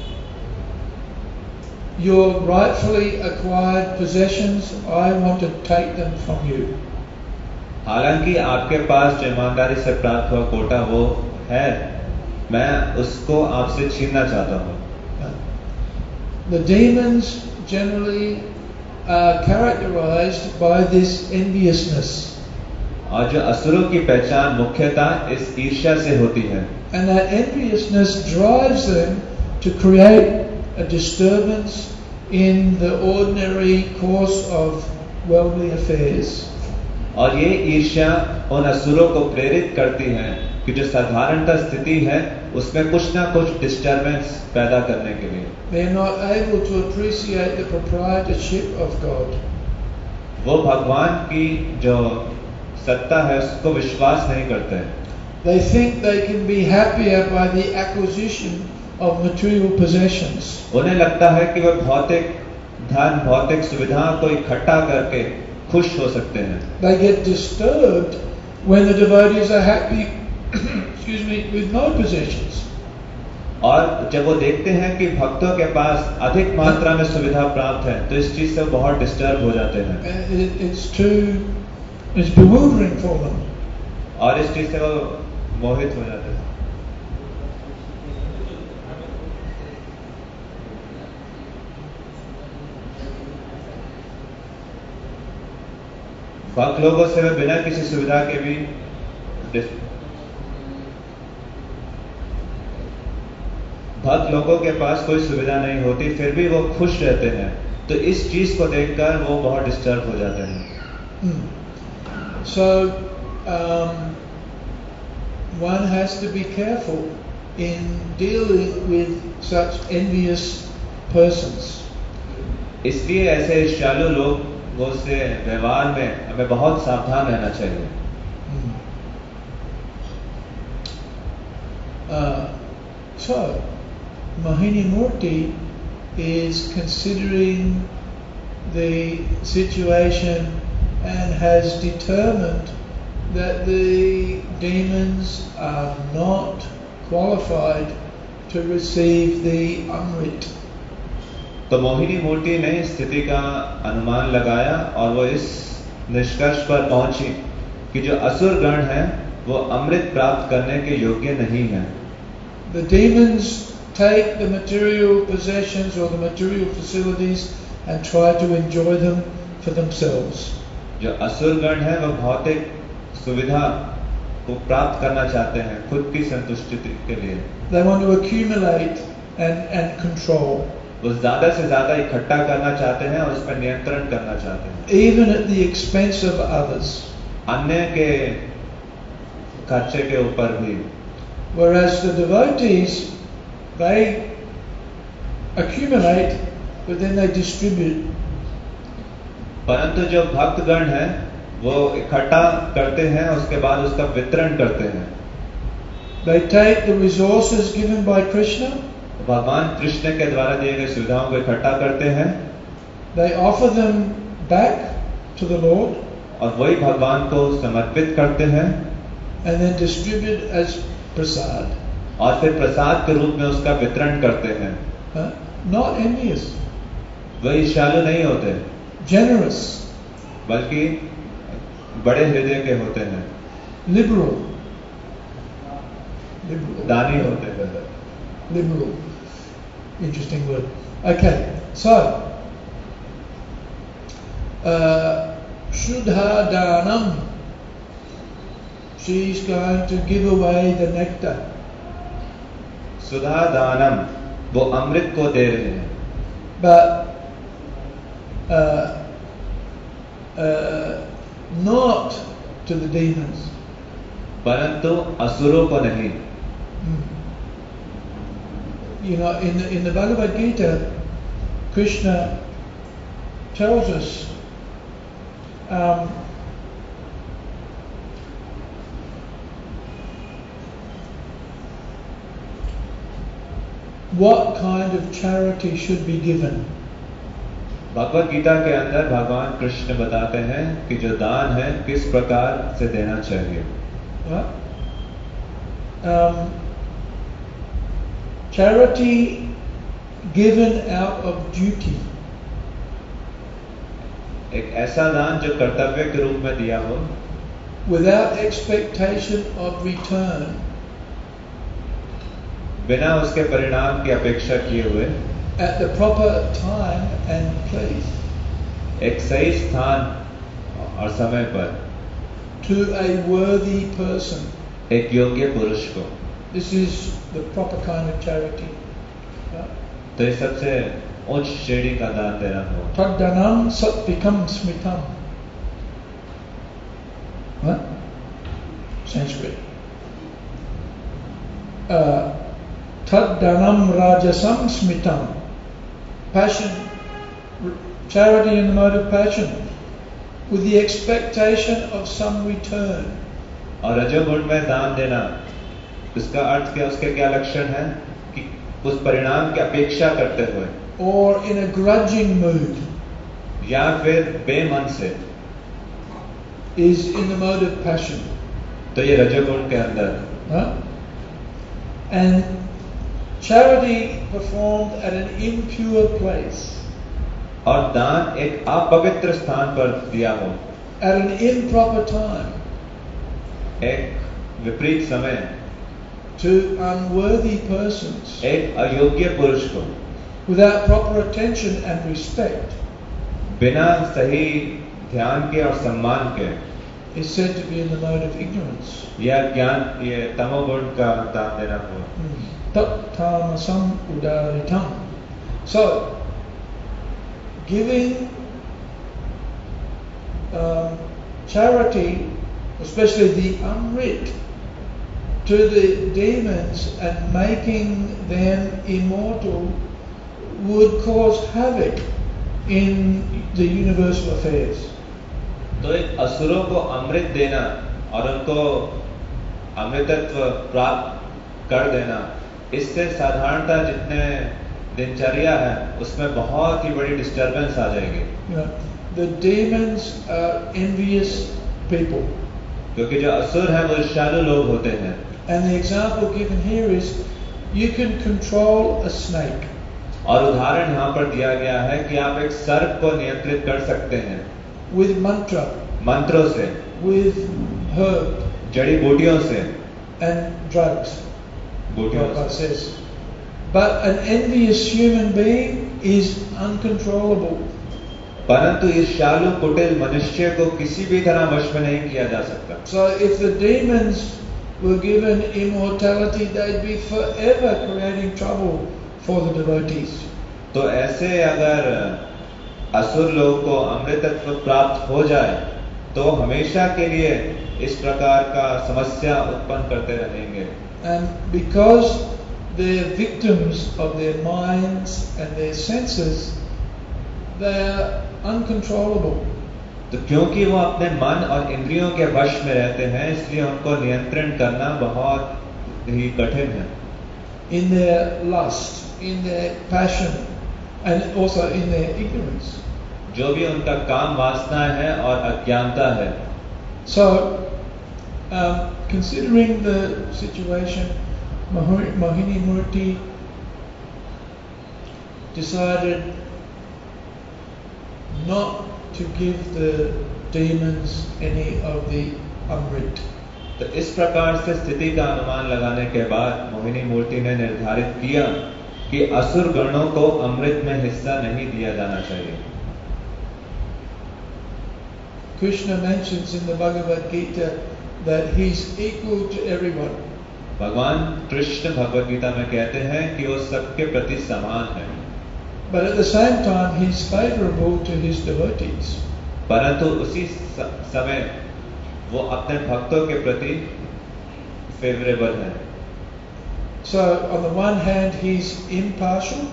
your rightfully acquired possessions, I want to take them from you. हालांकि आपके पास जो ईमानदारी से प्राप्त हुआ कोटा वो है, मैं उसको आपसे छीनना चाहता हूँ। The demons generally are characterized by this enviousness. और जो असुरों की पहचान मुख्यतः इस ईर्ष्या से होती है। And that enviousness drives them to create a disturbance in the ordinary course of worldly affairs. और ये ईर्ष्या उन असुरों को प्रेरित करती है कि जो साधारणतः स्थिति है उसमें कुछ ना कुछ डिस्टर्बेंस पैदा करने के लिए। They are not able to appreciate the proprietorship of God. वो भगवान की जो सत्ता है उसको विश्वास नहीं करते। They think they can be happier by the acquisition of material possessions. उन्हें लगता है कि वह भौतिक धन, भौतिक सुविधाओं को इकट्ठा करके खुश हो सकते हैं। They get disturbed when the devotees are happy with no possessions. और जब वो देखते हैं कि भक्तों के पास अधिक मात्रा में सुविधा प्राप्त है तो इस चीज से बहुत डिस्टर्ब हो जाते हैं। It's bewildering for them. और इस चीज से वो मोहित हो जाते हैं। भक्त लोगों से वे बिना किसी सुविधा के भी भक्त लोगों के पास कोई सुविधा नहीं होती फिर भी वो खुश रहते हैं, तो इस चीज को देखकर वो बहुत डिस्टर्ब हो जाते हैं। So one has to be careful in dealing with such envious persons. इसलिए ऐसे ईर्ष्यालु लोगों से व्यवहार में हमें बहुत सावधान रहना चाहिए। So Mohini Murti is considering the situation and has determined that the demons are not qualified to receive the Amrit. तो मोहिनी मूर्ति ने स्थिति का अनुमान लगाया और वो इस निष्कर्ष पर पहुंची कि जो असुर गण हैं वो अमृत प्राप्त करने के योग्य नहीं हैं। The demons take the material possessions or the material facilities and try to enjoy them for themselves. जो असुर गण है वो भौतिक सुविधा को प्राप्त करना चाहते हैं खुद की संतुष्टि के लिए। They want to accumulate and control. वो ज्यादा से ज्यादा इकट्ठा करना चाहते हैं और उस पर नियंत्रण करना चाहते हैं, even at the expense of others. अन्य के खर्चे के ऊपर भी। Whereas the devotees, they accumulate, but then they distribute. परंतु जो भक्तगण हैं वो इकट्ठा करते हैं उसके बाद उसका वितरण करते हैं। They take the resources given by Krishna. भगवान कृष्ण के द्वारा दिए गए सुविधाओं को इकट्ठा करते हैं। They offer them back to the Lord. और वही भगवान को समर्पित करते हैं। And then distribute as prasad. और फिर प्रसाद के रूप में उसका वितरण करते हैं। Not envious. वह ईर्ष्यालु नहीं होते, generous, बल्कि बड़े हृदय के होते हैं। liberal, दानी होते हैं। liberal. Interesting word. Okay, so Shuddha Danam she's going to give away the nectar. सुधा दानम, वो अमृत को दे रहे हैं, But not to the demons. परंतु असुरों को नहीं. You know, in the Bhagavad Gita, Krishna tells us what kind of charity should be given. Bhagavad Gita के अंदर भगवान कृष्ण बताते हैं कि जो दान है किस प्रकार से देना चाहिए. Charity given out of duty. एक ऐसा दान जो कर्तव्य के रूप में दिया हो, without expectation of return. बिना उसके परिणाम की अपेक्षा किए हुए, at the proper time and place. एक सही स्थान और समय पर, to a worthy person. एक योग्य पुरुष को. This is the proper kind of charity. तो ये सबसे उच्च श्रेणी का दान देना हो. Taddanam satvikam smitam. What? Sanskrit. Taddanam rajasam smitam. Passion, charity in the mode of passion, with the expectation of some return. और रजोगुण में दान देना, इसका अर्थ क्या, उसके क्या लक्षण है कि उस परिणाम की अपेक्षा करते हुए, or in a grudging mood, या फिर बेमन से, is in the mode of passion. तो ये रजोगुण के अंदर. And charity performed at an impure place. और दान एक अपवित्र स्थान पर दिया हो, at an improper time, एक विपरीत समय, to unworthy persons, एक अयोग्य पुरुष को, without proper attention and respect, बिना सही ध्यान के और सम्मान के, is said to be in the mode of ignorance. यह ज्ञान, ये तमोगुण का दान देना हो. Tat tamasam udaritam. So, giving charity, especially the amrit, to the demons and making them immortal would cause havoc in the universal affairs. तो एक असुरों को अमृत देना और उनको अमृतत्व प्राप्त कर देना, इससे साधारणता जितने दिनचर्या है उसमें बहुत ही बड़ी डिस्टर्बेंस आ जाएगी. The demons are envious people. क्योंकि जो असुर हैं वो ईर्ष्यालु लोग होते हैं. And the example given here is you can control a snake. और उदाहरण यहाँ पर दिया गया है कि आप एक सर्प को नियंत्रित कर सकते हैं with mantra, मंत्रों से, with herb, जड़ी बूटियों से, and drugs. बूटियों से. But an envious human being is uncontrollable. परंतु ईर्ष्यालु कुटिल मनुष्य को किसी भी तरह वश में नहीं किया जा सकता. So if the demons were given immortality, they'd be forever creating trouble for the devotees. तो ऐसे अगर असुर लोग को अमृतत्व प्राप्त हो जाए तो हमेशा के लिए इस प्रकार का समस्या उत्पन्न करते रहेंगे. And because they're victims of their minds and their senses, they are uncontrollable. तो क्योंकि वो अपने मन और इंद्रियों के वश में रहते हैं, इसलिए उनको नियंत्रण करना बहुत ही कठिन है. In their lust, in their passion, and also in their ignorance. जो भी उनका काम वासना है और अज्ञानता है. So, considering the situation, Mohini Murti decided not to give the demons any of the amrit. तो इस प्रकार से स्थिति का अनुमान लगाने के बाद मोहिनी मूर्ति ने निर्धारित किया कि असुर गणों को अमृत में हिस्सा नहीं दिया जाना चाहिए. Krishna mentions in the Bhagavad Gita that he's equal to everyone. भगवान कृष्ण भगवद गीता में कहते हैं कि वो सबके प्रति समान है, But at the same time, he's favorable to his devotees. परंतु उसी समय वो अपने भक्तों के प्रति फेवरेबल है. So, on the one hand, he's impartial,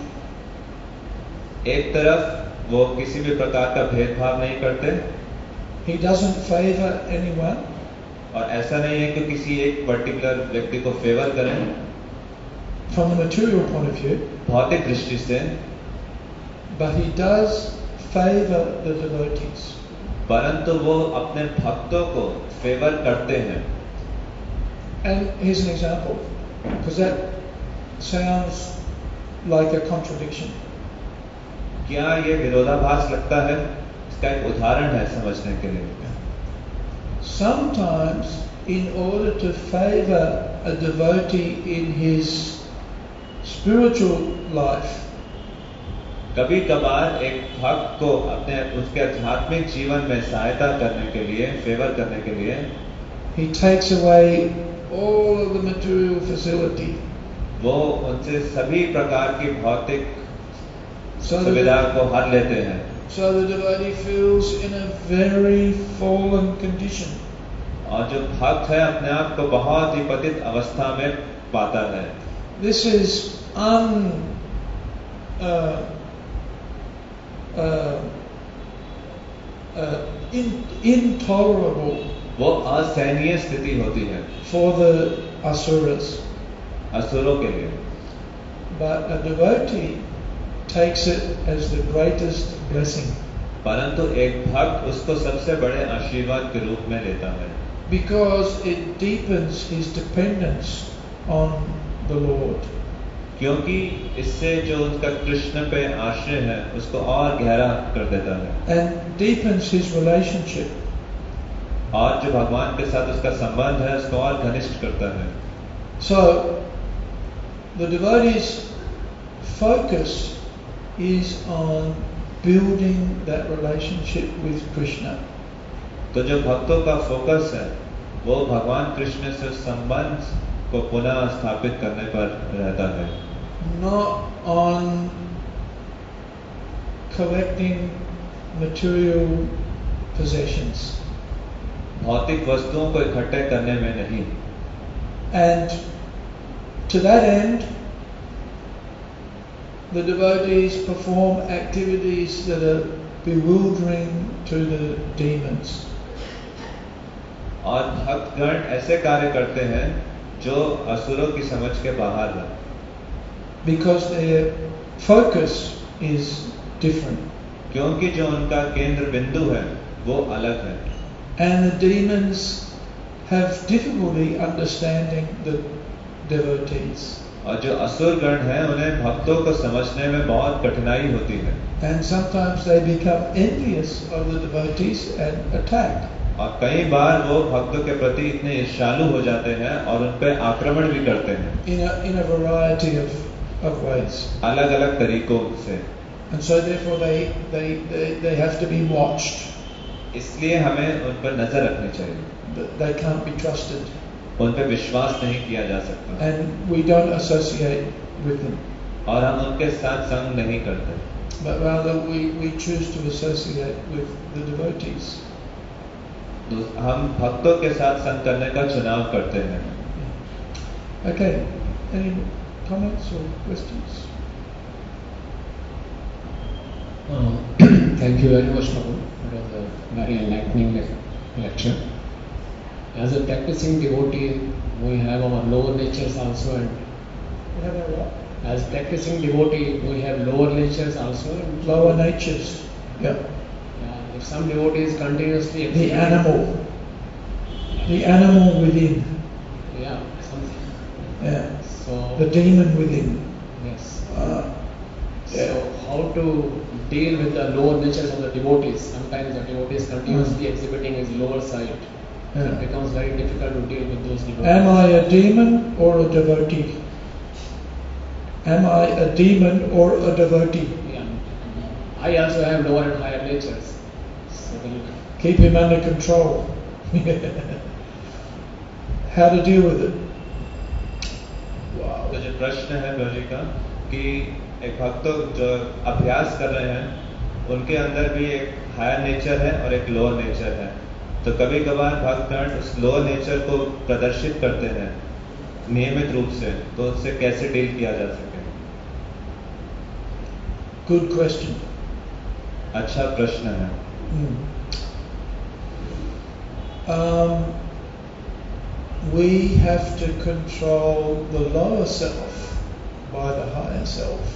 एक तरफ वो किसी भी प्रकार का भेदभाव नहीं करते, he doesn't favor anyone, और ऐसा नहीं है कि किसी एक पर्टिकुलर व्यक्ति को फेवर करें from the material point of view, भौतिक दृष्टि से, but he does favor the devotees. परंतु वो अपने भक्तों को फेवर करते हैं. And here's an example, because that sounds like a contradiction. क्या ये विरोधाभास लगता है? इसका एक उदाहरण है समझने के लिए. Sometimes, in order to favor a devotee in his spiritual life, कभी कभार एक भक्त को अपने उसके आध्यात्मिक जीवन में सहायता करने के लिए, फेवर करने के लिए, he takes away all of the material facility, वो उनसे सभी प्रकार की भौतिक so सुविधा that, को हर लेते हैं. so the devotee feels in a very fallen condition. और जो भक्त है अपने आप को बहुत ही पतित अवस्था में पाता है. This is intolerable वो असहनीय स्थिति होती है for the asuras. असुरों के लिए. But a devotee takes it as the greatest blessing, परंतु एक भक्त उसको सबसे बड़े आशीर्वाद के रूप में लेता है, because it deepens his dependence on the Lord. क्योंकि इससे जो उसका कृष्ण पे आश्रय है उसको और गहरा कर देता है, And deepens his relationship. और जो भगवान के साथ उसका संबंध है उसको और घनिष्ठ करता है. So, the devotee's focus is on building that relationship with Krishna. तो जो भक्तों का फोकस है वो भगवान कृष्ण से संबंध को पुनः स्थापित करने पर रहता है, Not on collecting material possessions. भौतिक वस्तुओं को इकट्ठे करने में नहीं. And to that end, the devotees perform activities that are bewildering to the demons. और भक्तगण ऐसे कार्य करते हैं जो असुरों की समझ के बाहर है, Because their focus is different. क्योंकि जो उनका केंद्र बिंदु है वो अलग है. And the demons have difficulty understanding the devotees. और जो असुर गण हैं उन्हें भक्तों को समझने में बहुत कठिनाई होती है, And sometimes they become envious of the devotees and attack. और कई बार वो भक्तों के प्रति इतने ईर्ष्यालु हो जाते हैं और उन पर आक्रमण भी करते हैं In a variety of ways. अलग अलग तरीकों से. And so therefore they have to be watched. इसलिए हमें उन पर नजर रखनी चाहिए, They can't be trusted. उन पर विश्वास नहीं किया जा सकता, And we don't associate with them. और हम उनके साथ संग नहीं करते, But rather we choose to associate with the devotees. हम भक्तों के साथ संग करने का चुनाव करते हैं. Okay. Any comments or questions? Thank you very much, Prabhu. It was a very enlightening lecture. As a practicing devotee, we have our lower natures also, and as practicing devotee, we have lower natures also. And Lower natures. Yeah. if some devotee is continuously The animal. The animal within. yeah, something. Yeah. So The demon within. yes. Yeah. So how to deal with the lower natures of the devotees? Sometimes the devotee is continuously exhibiting his lower side. Yeah. It becomes very difficult to deal with those devotees. Am I a demon or a devotee? Am I a demon or a devotee? Yeah. I also have lower and higher natures. So Keep him under control. how to deal with it. तो जो प्रश्न है प्रभु जी का कि एक भक्त जो अभ्यास कर रहे हैं उनके अंदर भी एक हायर नेचर है और एक लोअर नेचर है, तो कभी कभार भक्तगण उस लोअर नेचर को प्रदर्शित करते हैं नियमित रूप से, तो उससे कैसे डील किया जा सके? Good question. अच्छा प्रश्न है। We have to control the lower self by the higher self.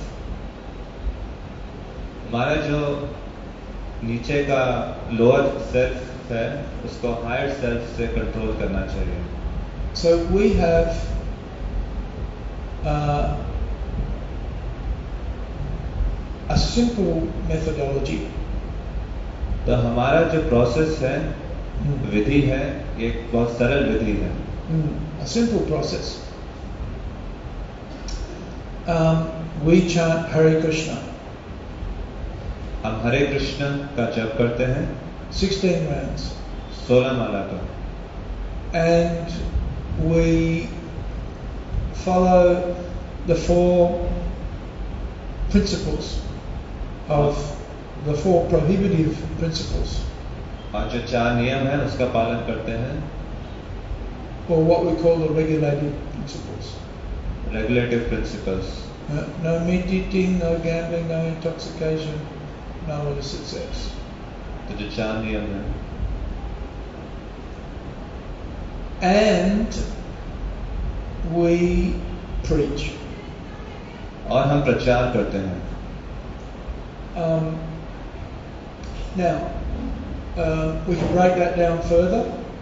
हमारा जो नीचे का लोअर सेल्फ है उसको हायर सेल्फ से कंट्रोल करना चाहिए। So we have a simple methodology. तो हमारा जो प्रोसेस है, विधि है, एक बहुत सरल विधि है। A simple process. We chant Hare Krishna. हम हरे कृष्ण का जप करते हैं 16 rounds. 16 माला का। And we follow the 4 principles of the 4 prohibitive principles. और जो 4 नियम है उसका पालन करते हैं, or what we call the regulative principles. Regulative principles. No meat eating, no gambling, no intoxication, no illicit sex. तो जो 4 नियम हैं। And we preach. और हम प्रचार करते हैं। Now, we can break that down further.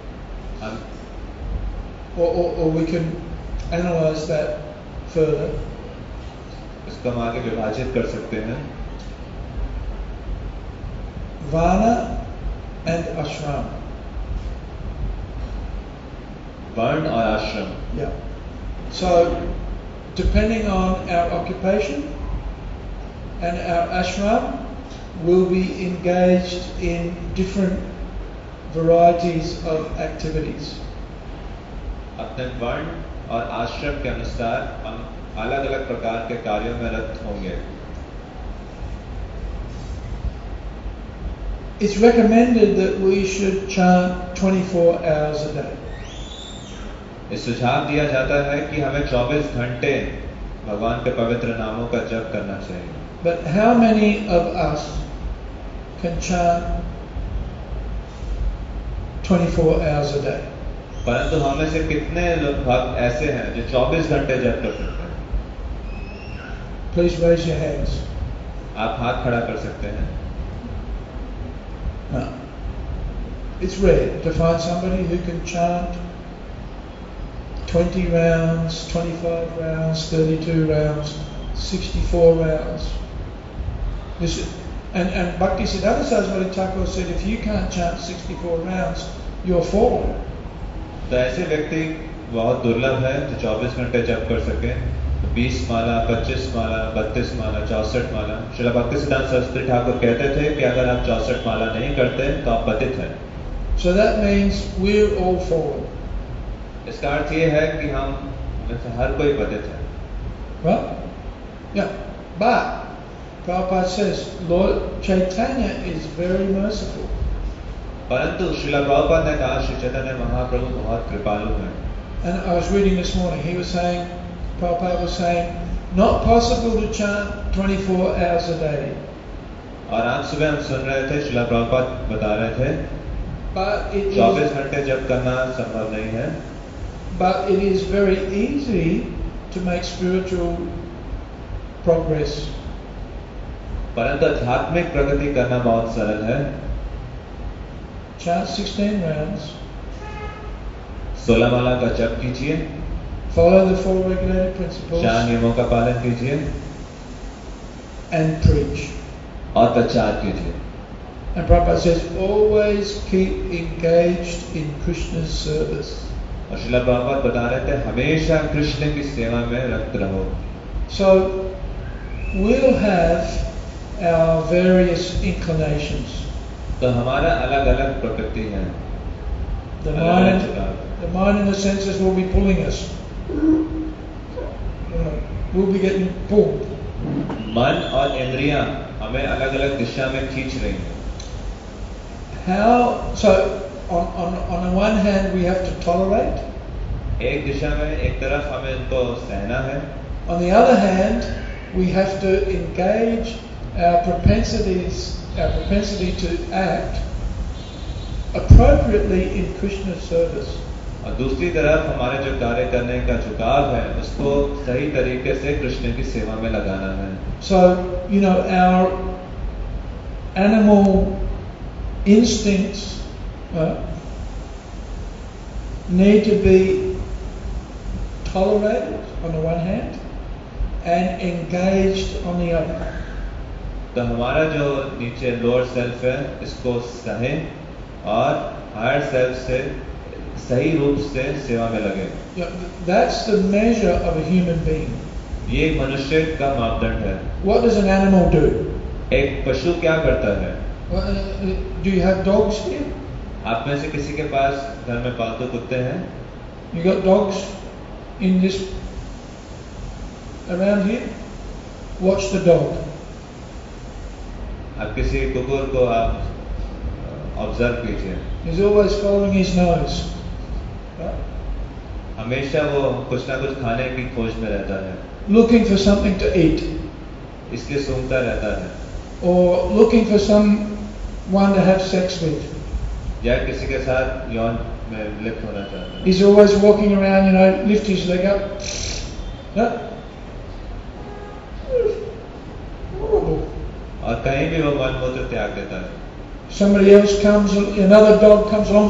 Or we can analyze that further. इसको हम आगे विभाजित कर सकते हैं। Varna and ashram. वर्ण और आश्रम। Yeah. So, depending on our occupation and our ashram, we'll be engaged in different varieties of activities. अपने वर्ण और आश्रम के अनुसार हम अलग अलग प्रकार के कार्यों में रत होंगे। It's recommended that we should chant 24 hours a day. इस सुझाव दिया जाता है कि हमें 24 घंटे भगवान के पवित्र नामों का जप करना चाहिए। But how many of us can chant 24 hours a day? परंतु हम में से कितने भक्त ऐसे हैं जो 24 घंटे जप कर सकते हैं? Please raise your hands. आप हाथ खड़ा कर सकते हैं। No. It's rare to find somebody who can chant 20 rounds, 25 rounds, 32 rounds, 64 rounds. This is, and Bhaktisiddhanta Saraswati Thakur said, if you can't chant 64 rounds, you're fallen. तो ऐसे व्यक्ति बहुत दुर्लभ है जो 24 घंटे जप कर सके। 20 माला, 25 माला, 32 माला, 64 माला। श्रील भक्तिसिद्धांत सरस्वती ठाकुर कहते थे कि अगर आप 64 माला नहीं करते तो आप पतित हैं। So that means we're all fallen. इसका अर्थ ये है कि हम में से हर कोई पतित है। Right? Yeah. But Prabhupada says Lord Chaitanya is very merciful. परंतु श्रील प्रभुपाद ने कहा श्री चैतन्य महाप्रभु बहुत कृपालु हैं। And I was reading this morning, he was saying, Prabhupada was saying, not possible to chant 24 hours a day. और आज सुबह हम सुन रहे थे श्रील प्रभुपाद बता रहे थे But it 24 is, घंटे जप करना संभव नहीं है। but it is very easy to make spiritual progress. परंतु आध्यात्मिक प्रगति करना बहुत सरल है। Chant 16 rounds. 16 माला का जप कीजिए। Follow the 4 regulated principles. 4 नियमों का पालन कीजिए। And preach. और प्रचार कीजिए। And Prabhupada says, always keep engaged in Krishna's service. और श्रील प्रभुपाद बता रहे थे हमेशा कृष्ण की सेवा में रत रहो। So we'll have our various inclinations. तो हमारा अलग अलग प्रकृति है। The अलग-अलग mind, झुकाव है। the mind and the senses will be pulling us. We'll be getting pulled. मन और इंद्रियां हमें अलग-अलग दिशा में खींच रही हैं। How? So, on the one hand, we have to tolerate. एक दिशा में एक तरफ हमें इनको सहना है, On the other hand, we have to engage our propensity to act appropriately in Krishna's service. और दूसरी तरफ हमारे जो कार्य करने का झुकाव है उसको सही तरीके से कृष्ण की सेवा में लगाना है। So, our animal instincts need to be tolerated on the one hand and engaged on the other. तो हमारा जो नीचे लोअर सेल्फ है इसको सहें और हायर सेल्फ से सही रूप से सेवा में लगे। That's the measure of a human being. ये एक मनुष्य का मापदंड है। What does an animal do? एक पशु क्या करता है? Do you have dogs here? आप में से किसी के पास घर में पालतू कुत्ते हैं? You got dogs in this around here? Watch the dog. आप किसी कुकुर को आप ऑब्जर्व कीजिए। He's always following his nose. Right? हमेशा वो कुछ ना कुछ खाने की खोज में रहता है, Looking for something to eat. इसलिए सूंघता रहता है, Or looking for someone to have sex with. या किसी के साथ यौन में लिप्त होना चाहता है। He's always walking around, lift his leg up. No? Horrible. और कहीं भी वो मलमूत्र त्याग देता है। Somebody else comes, another dog comes along.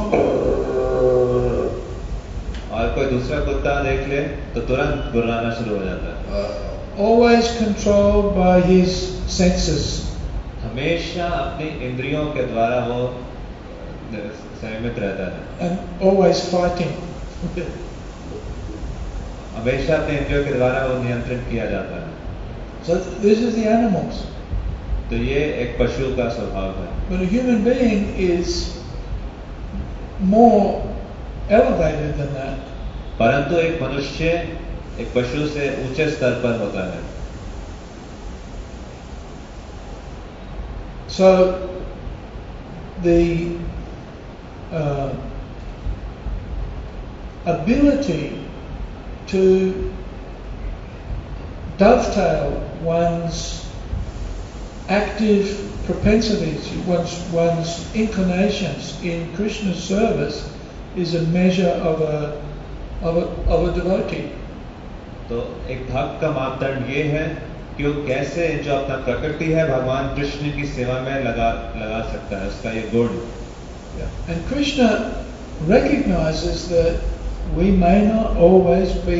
और कोई दूसरा कुत्ता देख ले तो तुरंत गुर्राना शुरू हो जाता है। Always controlled by his senses. हमेशा अपनी इंद्रियों के द्वारा वो संयमित रहता है। And always fighting. हमेशा अपने इंद्रियों के द्वारा वो नियंत्रित किया जाता है। So this is the animals. तो ये एक पशु का स्वभाव है। But a human being is more elevated than that. परंतु एक मनुष्य एक पशु से ऊंचे स्तर पर होता है। So the ability to dovetail one's active propensities, one's inclinations in Krishna's service is a measure of a devotee. तो एक भक्त का मापदंड ये है कि वो कैसे जो अपना प्रकृति है भगवान कृष्ण की सेवा में लगा सकता है, उसका ये गुण। And Krishna recognizes that we may not always be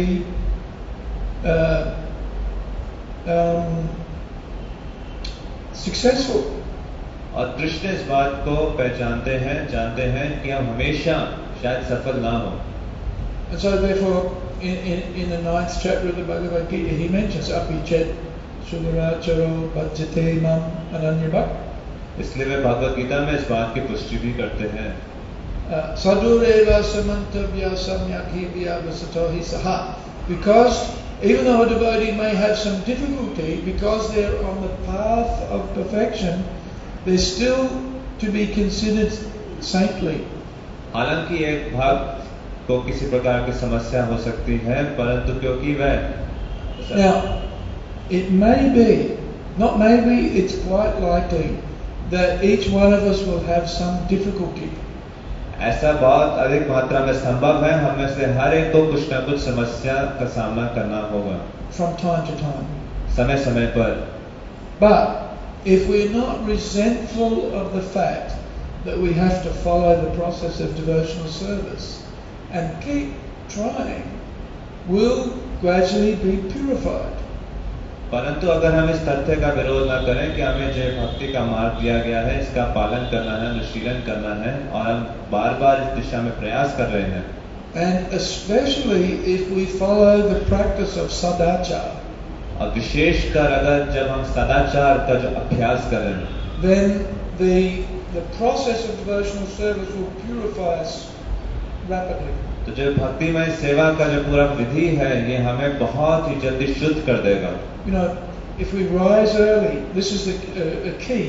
successful. और कृष्ण इस बात को पहचानते हैं, जानते हैं कि हम हमेशा शायद सफल ना हो। And so therefore in the 9th chapter of the Bhagavad Gita he mentions apichet sudaracharo bhajate mam ananyabhak. इसलिए वे भगवद गीता में इस बात की पुष्टि भी करते हैं। Sadureva samantavya samyakhibhya vasatohi saha. Because even though a devotee may have some difficulty, because they're on the path of perfection, they're still to be considered saintly. हालांकि एक भक्त को किसी प्रकार की समस्या हो सकती है, परंतु क्योंकि वह Now, it may be, not maybe, it's quite likely that each one of us will have some difficulty. ऐसा बहुत अधिक मात्रा में संभव है, हम में से हर एक को कुछ न कुछ समस्या का सामना करना होगा From time to time. समय समय पर। But if we're not resentful of the fact that we have to follow the process of devotional service and keep trying, we'll gradually be purified. परंतु अगर हम इस तथ्य का विरोध न करें कि हमें जो भक्ति का मार्ग दिया गया है इसका पालन करना है, अनुशीलन करना है, और हम बार बार इस दिशा में प्रयास कर रहे हैं, And especially if we follow the practice of sadachar, और विशेषकर अगर जब हम सदाचार का जो अभ्यास करें, then the process of devotional service will purify us rapidly. तो जो भक्तिमय सेवा का जो पूरा विधि है ये हमें बहुत ही जल्दी शुद्ध कर देगा. You know, if we rise early, this is a key.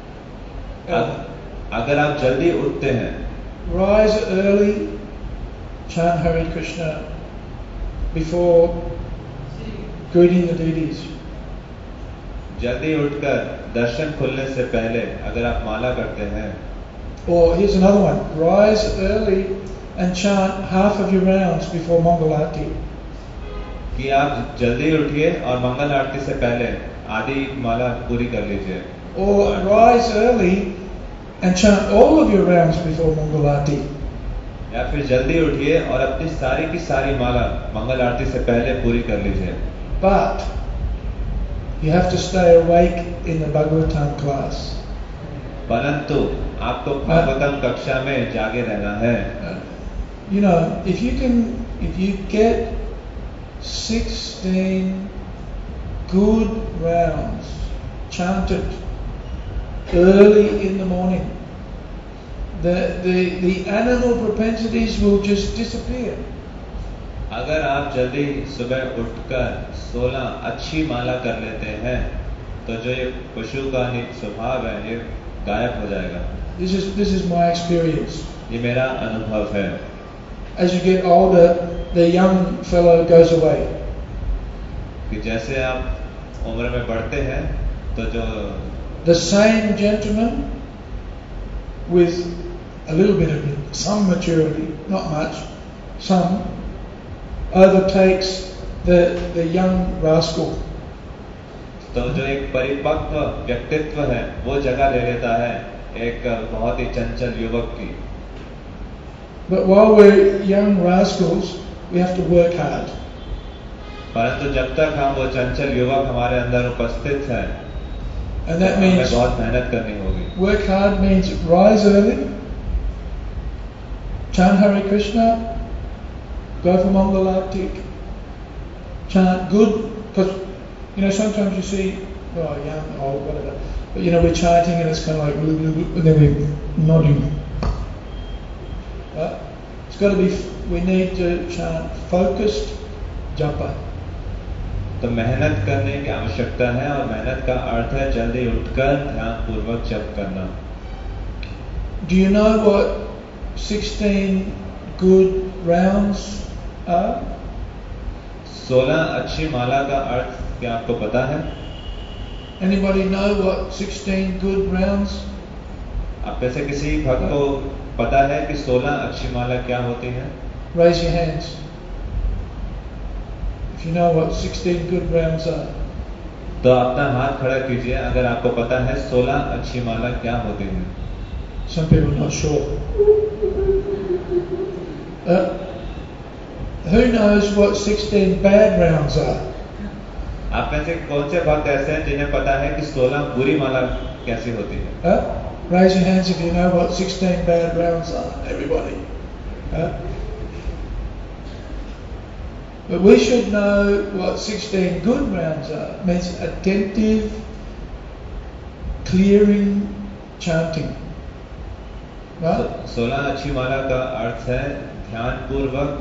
अगर आप जल्दी उठते हैं, Rise early, chant Hare Krishna before greeting the deities. जल्दी उठकर दर्शन खुलने से पहले अगर आप माला करते हैं, Or here's another one. Rise early and chant half of your rounds before Mangalarti. कि आप जल्दी उठिए और मंगल आरती से पहले आधी माला पूरी कर लीजिए. Or rise early and chant all of your rounds before Mangalarti. या फिर जल्दी उठिए और अपनी सारी की सारी माला मंगल आरती से पहले पूरी कर लीजिए. But you have to stay awake in the Bhagavatam class. परंतु आपको भागवतम कक्षा में जागे रहना है. You know, if you get 16 good rounds chanted early in the morning, the animal propensities will just disappear. अगर आप जल्दी सुबह उठकर 16 अच्छी माला कर लेते हैं तो जो ये पशु का स्वभाव है ये गायब हो जाएगा. This is my experience. ये मेरा अनुभव है. As you get older, the young fellow goes away. कि जैसे आप उम्र में बढ़ते हैं तो जो The same gentleman with a little bit of some maturity, not much, some, overtakes the young rascal. तो जो एक परिपक्व व्यक्तित्व है वो जगह ले लेता है एक बहुत ही चंचल युवक की. But while we're young rascals, we have to work hard. परंतु जब तक हम वो चंचल युवक हमारे अंदर उपस्थित है, And that हमें means बहुत मेहनत करनी होगी. work hard means rise early, chant Hare Krishna, go for Mangalarti, chant good, because you know sometimes you see, oh young, old, whatever, but you know we're chanting and it's kind of like, and then we're nodding. It's got to be, we need to chant focused japa. तो मेहनत करने की आवश्यकता है और मेहनत का अर्थ है जल्दी उठकर ध्यान पूर्वक जप करना. Do you know what 16 good rounds are? 16 अच्छी माला का अर्थ क्या आपको पता है? Anybody know what 16 good rounds? आप में से किसी भक्त को पता है कि 16 अच्छी माला क्या होती है? Raise your hands. If you know what 16 good rounds are. तो अपना हाथ खड़ा कीजिए अगर आपको पता है 16 अच्छी माला क्या होती है. Some people are not sure. Who knows what 16 bad rounds are? आप में से कौन से भक्त ऐसे हैं जिन्हें पता है कि 16 बुरी माला कैसी होती है? Raise your hands if you know what 16 bad rounds are, everybody. But we should know what 16 good rounds are. It means attentive, clearing, chanting. Right? 16 अच्छी माला का अर्थ है ध्यान पूर्वक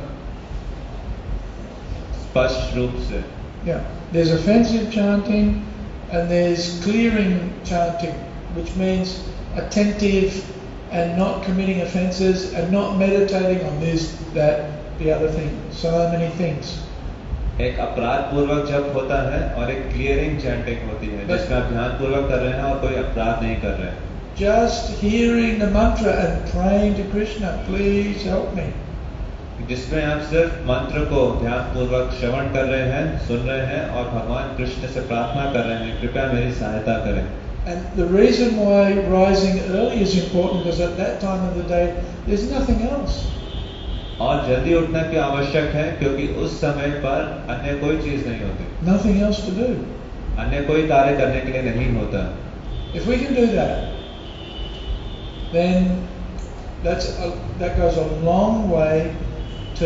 स्पष्ट रूप से. Yeah. There's offensive chanting and there's clearing chanting, which means attentive and not committing offences and not meditating on this, that, the other thing. So many things. एक अपराध पूर्वक जप होता है और एक क्लियरिंग चैंटिंग होती है जिसमें आप ध्यान पूर्वक कर रहे हैं और कोई अपराध नहीं कर रहे हैं. Just hearing the mantra and praying to Krishna, please help me. जिसमें आप सिर्फ मंत्र को ध्यान पूर्वक श्रवण कर रहे हैं, सुन रहे हैं और भगवान कृष्ण से प्रार्थना कर रहे हैं कृपया मेरी सहायता करें. And the reason why rising early is important is at that time of the day there's nothing else. और जल्दी उठना की आवश्यक है क्योंकि उस समय पर अन्य कोई चीज नहीं होती. Nothing else to do. अन्य कोई कार्य करने के लिए नहीं होता. If we can do that, then that goes a long way to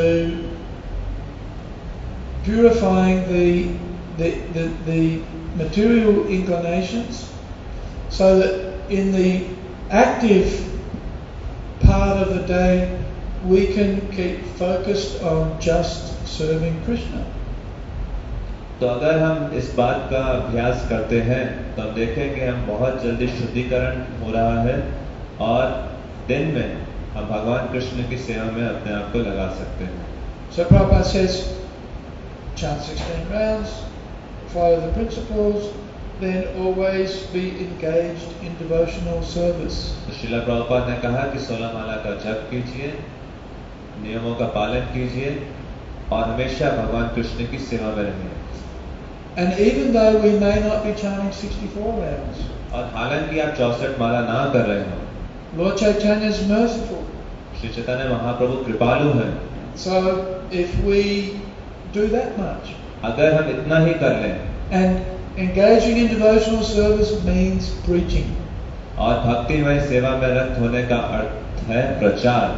purifying the material inclinations, so that in the active part of the day we can keep focused on just serving Krishna. तो अगर हम इस बात का अभ्यास करते हैं तो हम देखेंगे हम बहुत जल्दी शुद्धिकरण हो रहा है और दिन में हम भगवान कृष्ण की सेवा में अपने आप को लगा सकते हैं. So Prabhupada says, chant 16 rounds, follow the principles, then always be engaged in devotional service. तो श्रील प्रभुपाद ने कहा कि 16 माला का जप कीजिए, नियमों का पालन कीजिए और हमेशा भगवान कृष्ण की सेवा में रहिए. And even though we may not be chanting 64 rounds, और हालांकि आप 64 माला ना कर रहे हो, Lord Chaitanya is merciful. Shri Chaitanya Mahaprabhu कृपालु हैं. So if we do that much, अगर हम इतना ही कर लें, and engaging in devotional service means preaching. और भक्तिमय सेवा में रत होने का अर्थ है प्रचार.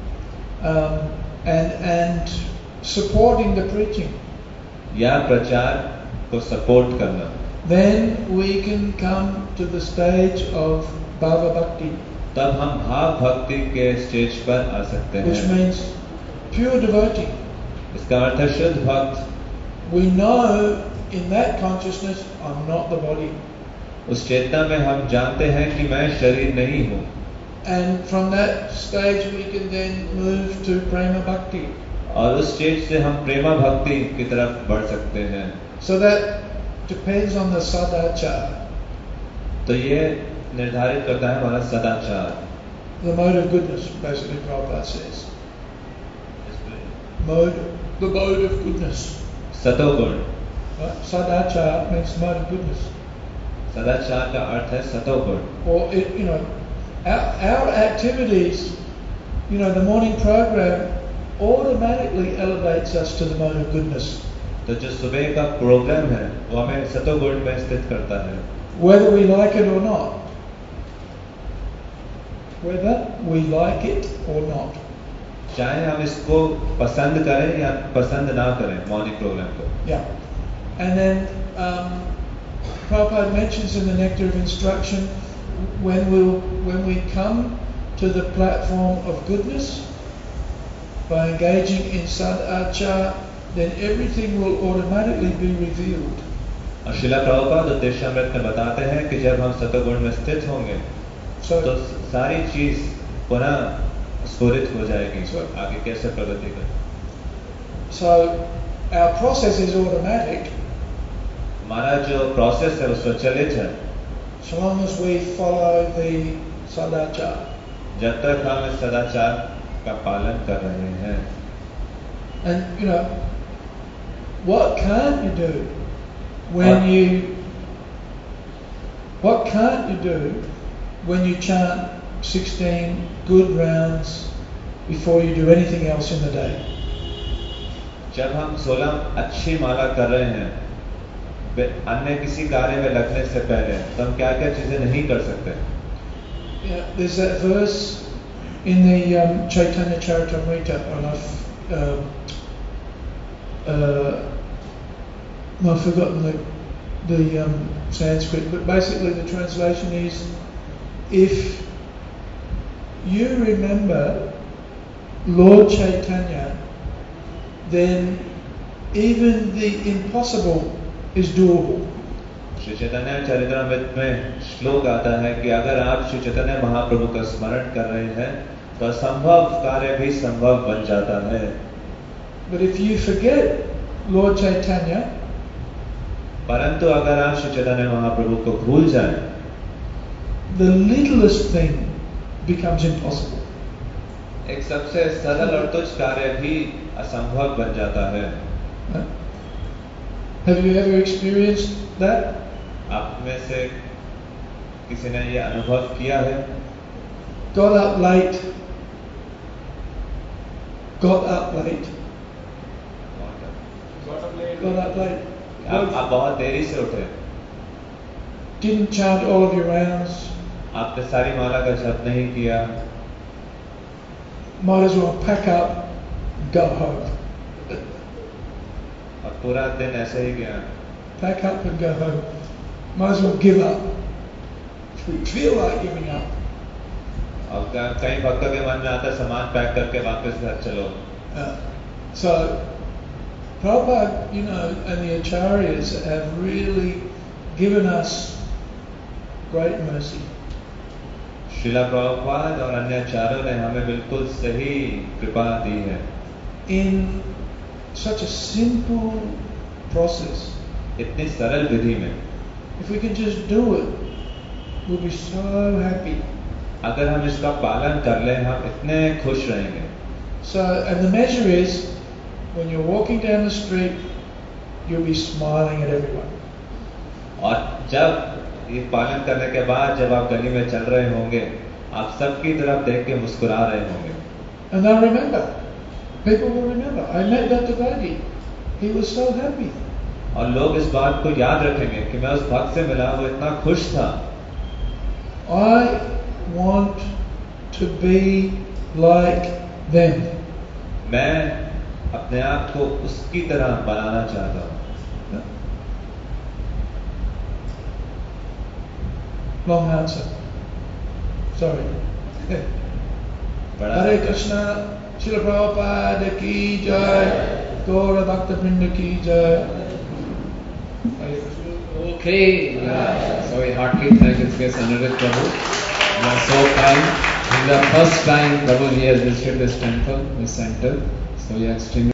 And supporting the preaching, या प्रचार को सपोर्ट करना, then we can come to the stage of Bhava Bhakti, तब हम भाव भक्ति के स्टेज पर आ सकते which हैं. means pure devotee. इसका अर्थ है शुद्ध भक्त. We know in that consciousness I'm not the body. उस चेतना में हम जानते हैं कि मैं शरीर नहीं हूँ. And from that stage we can then move to Prema Bhakti. और उस स्टेज से हम प्रेमा भक्ति की तरफ बढ़ सकते हैं. So that depends on the sadachar, तो ये निर्धारित करता है हमारा सदाचार. the mode of goodness, basically Prabhupada says. The mode of goodness. सतोगुण. Right? Sadachar means mode of goodness. सदाचार का अर्थ है सतोगुण. Or, our activities, the morning program automatically elevates us to the mode of goodness. तो जो सुबह का प्रोग्राम है वो हमें सतोगुण में स्थित करता है. Whether we like it or not. Whether we like it or not. चाहे हम इसको पसंद करें या पसंद ना करें मॉर्निंग प्रोग्राम को. Yeah. And then Prabhupada mentions in the Nectar of Instruction, when we come to the platform of goodness, by engaging in sadachar, then everything will automatically be revealed. और श्रील प्रभुपाद उपदेशामृत में बताते हैं कि जब हम सतोगुण में स्थित होंगे तो सारी चीज पुनः स्फुरित हो जाएगी. आगे कैसे प्रगति करें. So our process is automatic. हमारा जो प्रोसेस है वो स्वचालित है. So long as we follow the sadachar. जब तक हम इस सदाचार का पालन कर रहे हैं. And what can't you do when you chant 16 good rounds before you do anything else in the day? जब हम 16 अच्छी माला कर रहे हैं अन्य किसी कार्य में लगने से पहले तो हम क्या क्या चीजें नहीं कर सकते. There's that verse in the Chaitanya Charitamrita, I've forgotten the Sanskrit, but basically the translation is, if you remember Lord Chaitanya, then even the impossible is doable. Shri Chaitanya Charitamrita में श्लोक आता है कि अगर आप श्री चैतन्य महाप्रभु का स्मरण कर रहे हैं तो असंभव कार्य भी संभव बन जाता है. But if you forget Lord Chaitanya, परंतु अगर आप श्री चैतन्य महाप्रभु को भूल जाएं, the littlest thing becomes impossible. एक सबसे सरल और तुच्छ कार्य भी असंभव बन जाता है. Have you ever experienced that? आप में से किसी ने ये अनुभव किया है? Got up late. Got up late. आप बहुत देरी से उठे. Didn't chant all of your rounds. आपने सारी माला का जप नहीं किया. Might as well pack up, go home. और पूरा दिन ऐसे ही गया. Pack up and go home. Might as well give up. If we feel like giving up. और कई भक्तों के मन में आता है सामान पैक करके वापस घर चलो. So Prabhupada, you know, and the acharyas have really given us great mercy. Srila Prabhupada और अन्य आचार्यों ने हमें बिल्कुल सही कृपा दी है. In such a simple process, इतनी सरल विधि में if we can just do it, we'll be so happy. अगर हम इसका पालन कर लें हम इतने खुश रहेंगे. So, and the measure is, when you're walking down the street, you'll be smiling at everyone. और जब ये पालन करने के बाद जब आप गली में चल रहे होंगे आप सबकी तरफ देख के मुस्कुरा रहे होंगे. And they'll remember. People will remember. I met that devotee. He was so happy. और लोग इस बात को याद रखेंगे कि मैं उस भक्त से मिला वो इतना खुश था. I want to be like them. मैं अपने आप को उसकी तरह बनाना चाहता हूँ. Long answer. Sorry. बड़ा Hare Krishna, Srila Prabhupada ki jai, Gaura Bhakta Vrinda ki jai. Hare Krishna. Okay. So we heartily thank His Grace Anirudh Prabhu. You are so kind. This is the first time Prabhuji has visited this temple, this center. So we are extremely